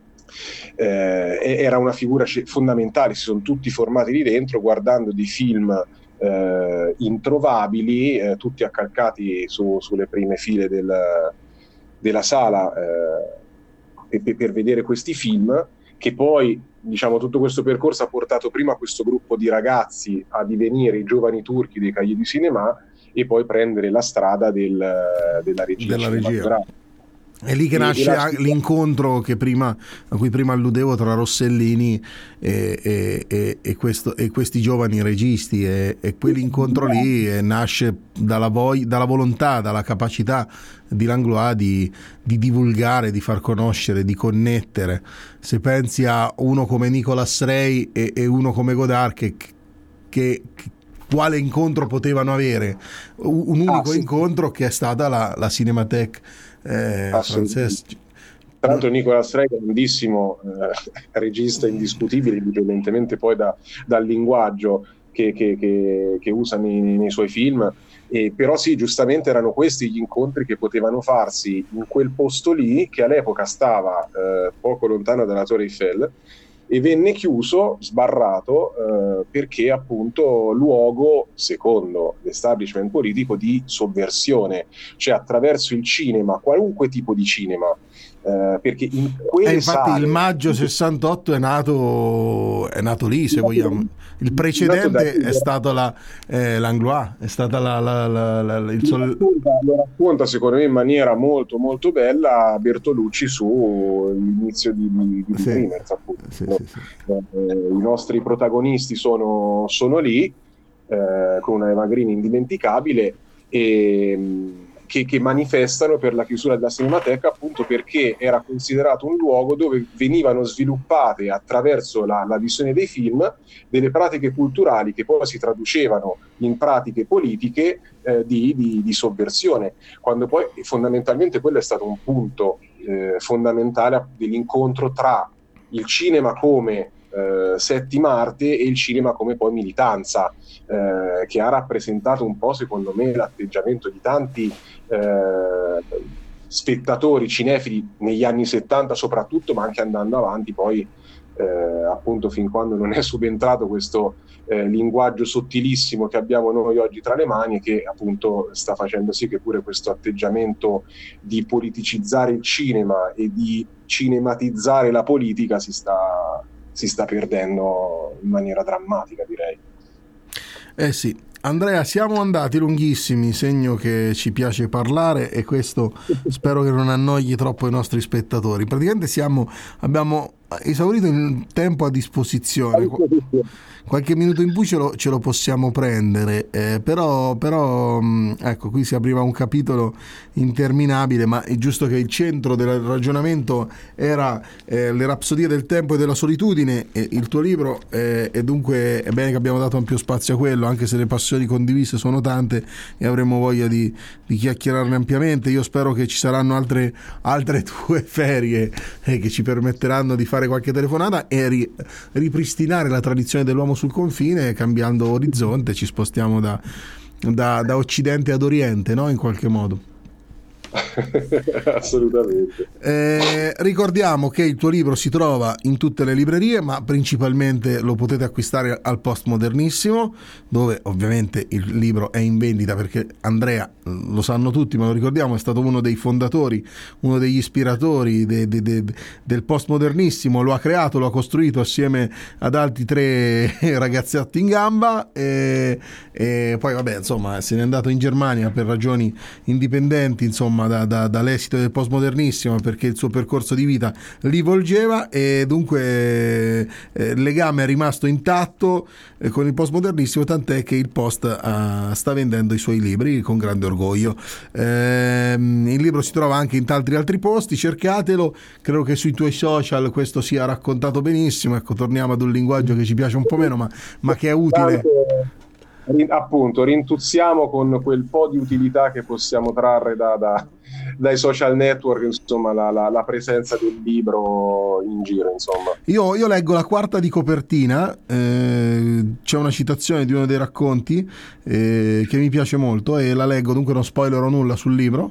Eh, era una figura fondamentale, si sono tutti formati lì dentro guardando dei film eh, introvabili, eh, tutti accalcati su, sulle prime file del, della sala eh, per, per vedere questi film, che poi, diciamo, tutto questo percorso ha portato prima questo gruppo di ragazzi a divenire i giovani turchi dei Cahiers du Cinéma e poi prendere la strada del, della regia. Della regia. È lì che nasce la... l'incontro che prima, a cui prima alludevo, tra Rossellini e, e, e, e, questo, e questi giovani registi, e, e quell'incontro lì nasce dalla, vo- dalla volontà, dalla capacità di Langlois di, di divulgare, di far conoscere, di connettere. Se pensi a uno come Nicolas Rey e, e uno come Godard, che che, che quale incontro potevano avere, un unico ah, sì. incontro che è stata la, la Cinematheque eh, francese. Tra l'altro Nicolas Ray, grandissimo eh, regista indiscutibile, indipendentemente poi da, dal linguaggio che, che, che, che usa nei, nei suoi film, e però sì, giustamente erano questi gli incontri che potevano farsi in quel posto lì, che all'epoca stava eh, poco lontano dalla Torre Eiffel, e venne chiuso, sbarrato, eh, perché appunto luogo, secondo l'establishment politico, di sovversione, cioè attraverso il cinema, qualunque tipo di cinema, eh, perché in quelle eh, infatti sale... il maggio sessantotto è nato è nato lì, se vogliamo. Il precedente è stato la, eh, l'Anglois, è stata la, la, la, la il sol... lo, racconta, lo racconta secondo me in maniera molto molto bella Bertolucci su l'inizio di, di, di sì. Dreamers, appunto. Sì, sì, sì. Eh, i nostri protagonisti sono, sono lì eh, con una Eva Green indimenticabile e Che, che manifestano per la chiusura della Cinemateca, appunto perché era considerato un luogo dove venivano sviluppate attraverso la, la visione dei film delle pratiche culturali che poi si traducevano in pratiche politiche eh, di, di, di sovversione, quando poi fondamentalmente quello è stato un punto eh, fondamentale dell'incontro tra il cinema come eh, settima arte e il cinema come poi militanza, eh, che ha rappresentato un po', secondo me, l'atteggiamento di tanti eh, spettatori cinefili negli anni settanta soprattutto, ma anche andando avanti poi eh, appunto fin quando non è subentrato questo eh, linguaggio sottilissimo che abbiamo noi oggi tra le mani, che appunto sta facendo sì che pure questo atteggiamento di politicizzare il cinema e di cinematizzare la politica si sta, si sta perdendo in maniera drammatica, direi. Eh sì, Andrea, siamo andati lunghissimi, segno che ci piace parlare e questo spero che non annogli troppo i nostri spettatori. Praticamente siamo, abbiamo esaurito il tempo a disposizione. Qualche minuto in più ce lo, ce lo possiamo prendere, eh, però, però ecco, qui si apriva un capitolo interminabile, ma è giusto che il centro del ragionamento era eh, le rapsodie del tempo e della solitudine, e il tuo libro, eh, e dunque è bene che abbiamo dato ampio spazio a quello, anche se le passioni condivise sono tante e avremo voglia di, di chiacchierarne ampiamente. Io spero che ci saranno altre, altre tue ferie eh, che ci permetteranno di fare qualche telefonata e ri, ripristinare la tradizione dell'uomo sul confine, cambiando orizzonte, ci spostiamo da, da, da occidente ad oriente, no? In qualche modo. Assolutamente. Eh, ricordiamo che il tuo libro si trova in tutte le librerie, ma principalmente lo potete acquistare al Postmodernissimo, dove ovviamente il libro è in vendita, perché Andrea, lo sanno tutti, ma lo ricordiamo, è stato uno dei fondatori, uno degli ispiratori de, de, de, del Postmodernissimo, lo ha creato, lo ha costruito assieme ad altri tre ragazzetti in gamba e, e poi vabbè, insomma, se n'è andato in Germania per ragioni indipendenti, insomma, Da, da, dall'esito del Postmodernissimo, perché il suo percorso di vita li volgeva, e dunque eh, il legame è rimasto intatto eh, con il Postmodernissimo, tant'è che il Post eh, sta vendendo i suoi libri con grande orgoglio. Eh, il libro si trova anche in tanti altri posti, cercatelo, credo che sui tuoi social questo sia raccontato benissimo. Ecco, torniamo ad un linguaggio che ci piace un po' meno, ma, ma che è utile. Appunto, rintuzziamo con quel po' di utilità che possiamo trarre da, da, dai social network, insomma, la, la, la presenza del libro in giro, insomma. Io, io leggo la quarta di copertina, eh, c'è una citazione di uno dei racconti eh, che mi piace molto, e la leggo, dunque non spoilerò nulla sul libro.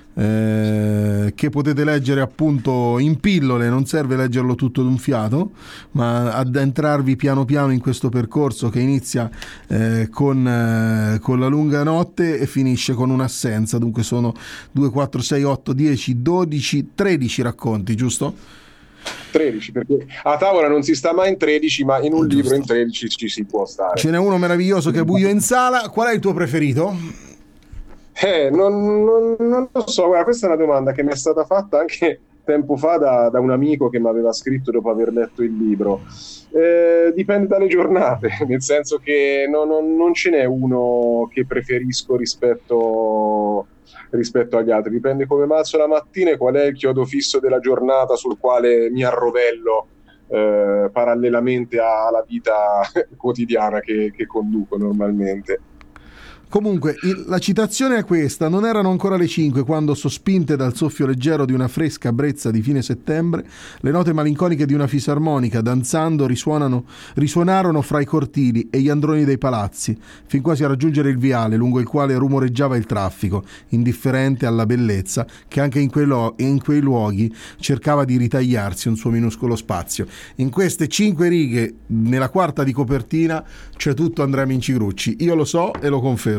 Eh, che potete leggere appunto in pillole, non serve leggerlo tutto d'un fiato, ma addentrarvi piano piano in questo percorso che inizia eh, con, eh, con la lunga notte e finisce con un'assenza. Dunque sono due, quattro, sei, otto, dieci, dodici, tredici racconti, giusto? tredici, perché a tavola non si sta mai in tredici, ma in un giusto. Libro in tredici ci si può stare. Ce n'è uno meraviglioso che è Buio in sala. Qual è il tuo preferito? Eh, non, non, non lo so, guarda, questa è una domanda che mi è stata fatta anche tempo fa da, da un amico che mi aveva scritto dopo aver letto il libro. Eh, dipende dalle giornate, nel senso che no, no, non ce n'è uno che preferisco rispetto, rispetto agli altri, dipende come mazzo la mattina e qual è il chiodo fisso della giornata sul quale mi arrovello eh, parallelamente alla vita quotidiana che, che conduco normalmente. Comunque, il, la citazione è questa: non erano ancora le cinque quando, sospinte dal soffio leggero di una fresca brezza di fine settembre, le note malinconiche di una fisarmonica, danzando, risuonano, risuonarono fra i cortili e gli androni dei palazzi, fin quasi a raggiungere il viale lungo il quale rumoreggiava il traffico, indifferente alla bellezza che anche in quei, lo- in quei luoghi cercava di ritagliarsi un suo minuscolo spazio. In queste cinque righe, nella quarta di copertina, c'è tutto Andrea Mincigrucci. Io lo so e lo confermo.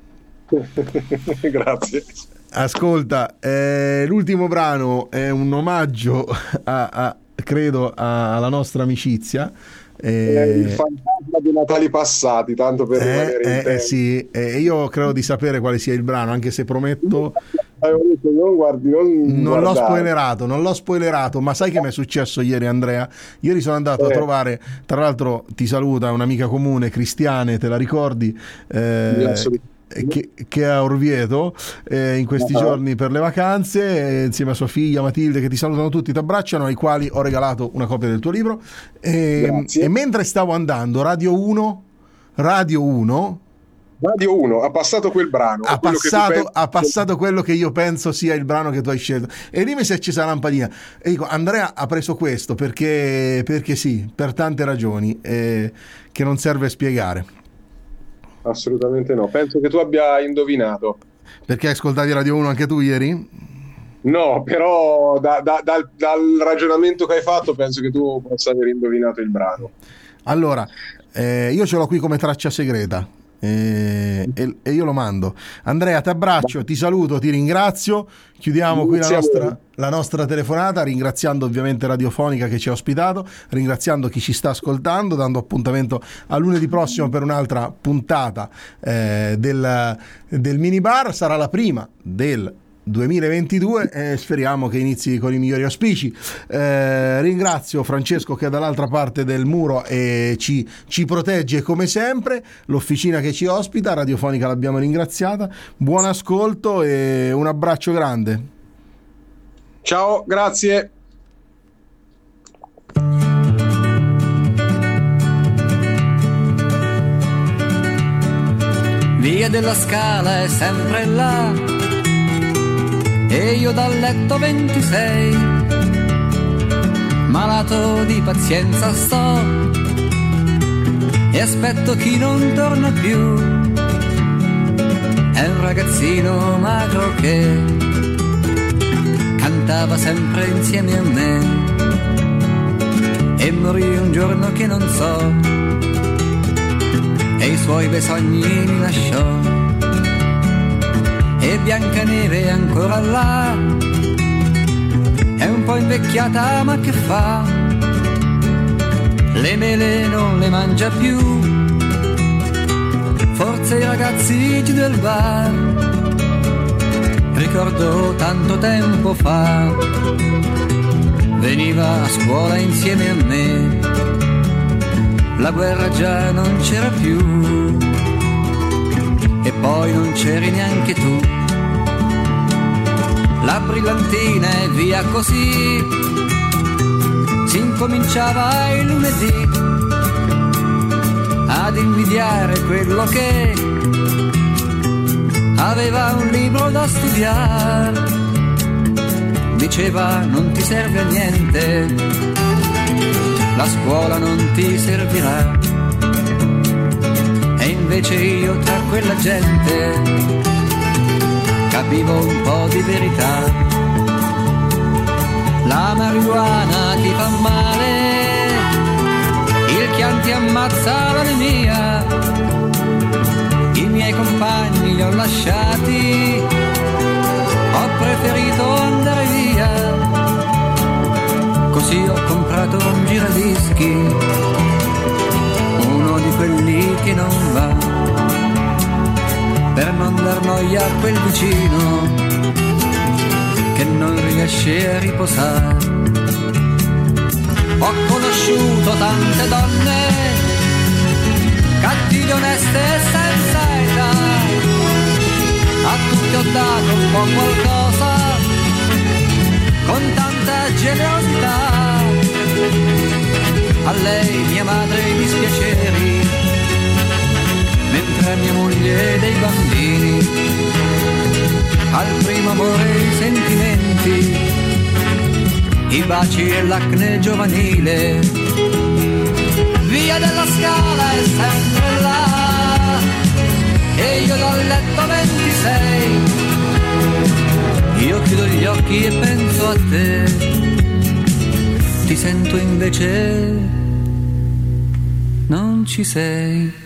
Grazie. Ascolta, eh, l'ultimo brano è un omaggio a, a, credo a, alla nostra amicizia, eh, il fantasma dei Natali passati, tanto per eh, rimanere in eh, tempo. sì, eh, io credo di sapere quale sia il brano, anche se prometto non, guardi, non, non l'ho guardare. spoilerato, non l'ho spoilerato, ma sai che mi è successo ieri, Andrea? Ieri sono andato eh. a trovare, tra l'altro ti saluta un'amica comune, Cristiane, te la ricordi? Eh, Che, che è a Orvieto eh, in questi uh-huh. giorni per le vacanze, eh, insieme a sua figlia Matilde, che ti salutano tutti, ti abbracciano, ai quali ho regalato una copia del tuo libro, e, e mentre stavo andando Radio uno Radio uno Radio uno ha passato quel brano, ha passato, pensi... ha passato quello che io penso sia il brano che tu hai scelto, e lì mi si è accesa la lampadina e dico: Andrea ha preso questo perché, perché sì, per tante ragioni eh, che non serve spiegare. Assolutamente no, penso che tu abbia indovinato. Perché hai ascoltato Radio uno anche tu ieri? No, però da, da, dal, dal ragionamento che hai fatto penso che tu possa aver indovinato il brano. Allora, eh, io ce l'ho qui come traccia segreta eh, e, e io lo mando. Andrea, ti abbraccio, ti saluto, ti ringrazio. Chiudiamo qui la nostra, la nostra telefonata, ringraziando ovviamente Radiofonica che ci ha ospitato, ringraziando chi ci sta ascoltando, dando appuntamento a lunedì prossimo per un'altra puntata eh, del, del minibar. Sarà la prima del duemilaventidue e speriamo che inizi con i migliori auspici. Eh, ringrazio Francesco che è dall'altra parte del muro e ci, ci protegge come sempre, l'officina che ci ospita, Radiofonica l'abbiamo ringraziata. Buon ascolto e un abbraccio grande. Ciao, grazie. Via della Scala è sempre là e io dal letto ventisei, malato di pazienza sto e aspetto chi non torna più. È un ragazzino magro che cantava sempre insieme a me e morì un giorno che non so e i suoi bei sogni mi lasciò. E Biancaneve è ancora là, è un po' invecchiata ma che fa, le mele non le mangia più, forse i ragazzi del bar. Ricordo tanto tempo fa, veniva a scuola insieme a me, la guerra già non c'era più e poi non c'eri neanche tu. La brillantina e via così, si incominciava il lunedì ad invidiare quello che aveva un libro da studiare. Diceva non ti serve a niente, la scuola non ti servirà. E invece io tra quella gente capivo un po' di verità. La marijuana ti fa male, il Chianti ammazza l'anemia, i miei compagni li ho lasciati, ho preferito andare via. Così ho comprato un giradischi, uno di quelli che non va, per non dar noia a quel vicino che non riesce a riposare. Ho conosciuto tante donne, cattive, oneste e senza età, a tutti ho dato un po' qualcosa, con tanta generosità. a lei mia madre i dispiaceri, mentre a mia moglie dei bambini, al primo amore i sentimenti, i baci e l'acne giovanile, via della Scala è sempre là, e io dal letto ventisei, io chiudo gli occhi e penso a te, ti sento invece non ci sei.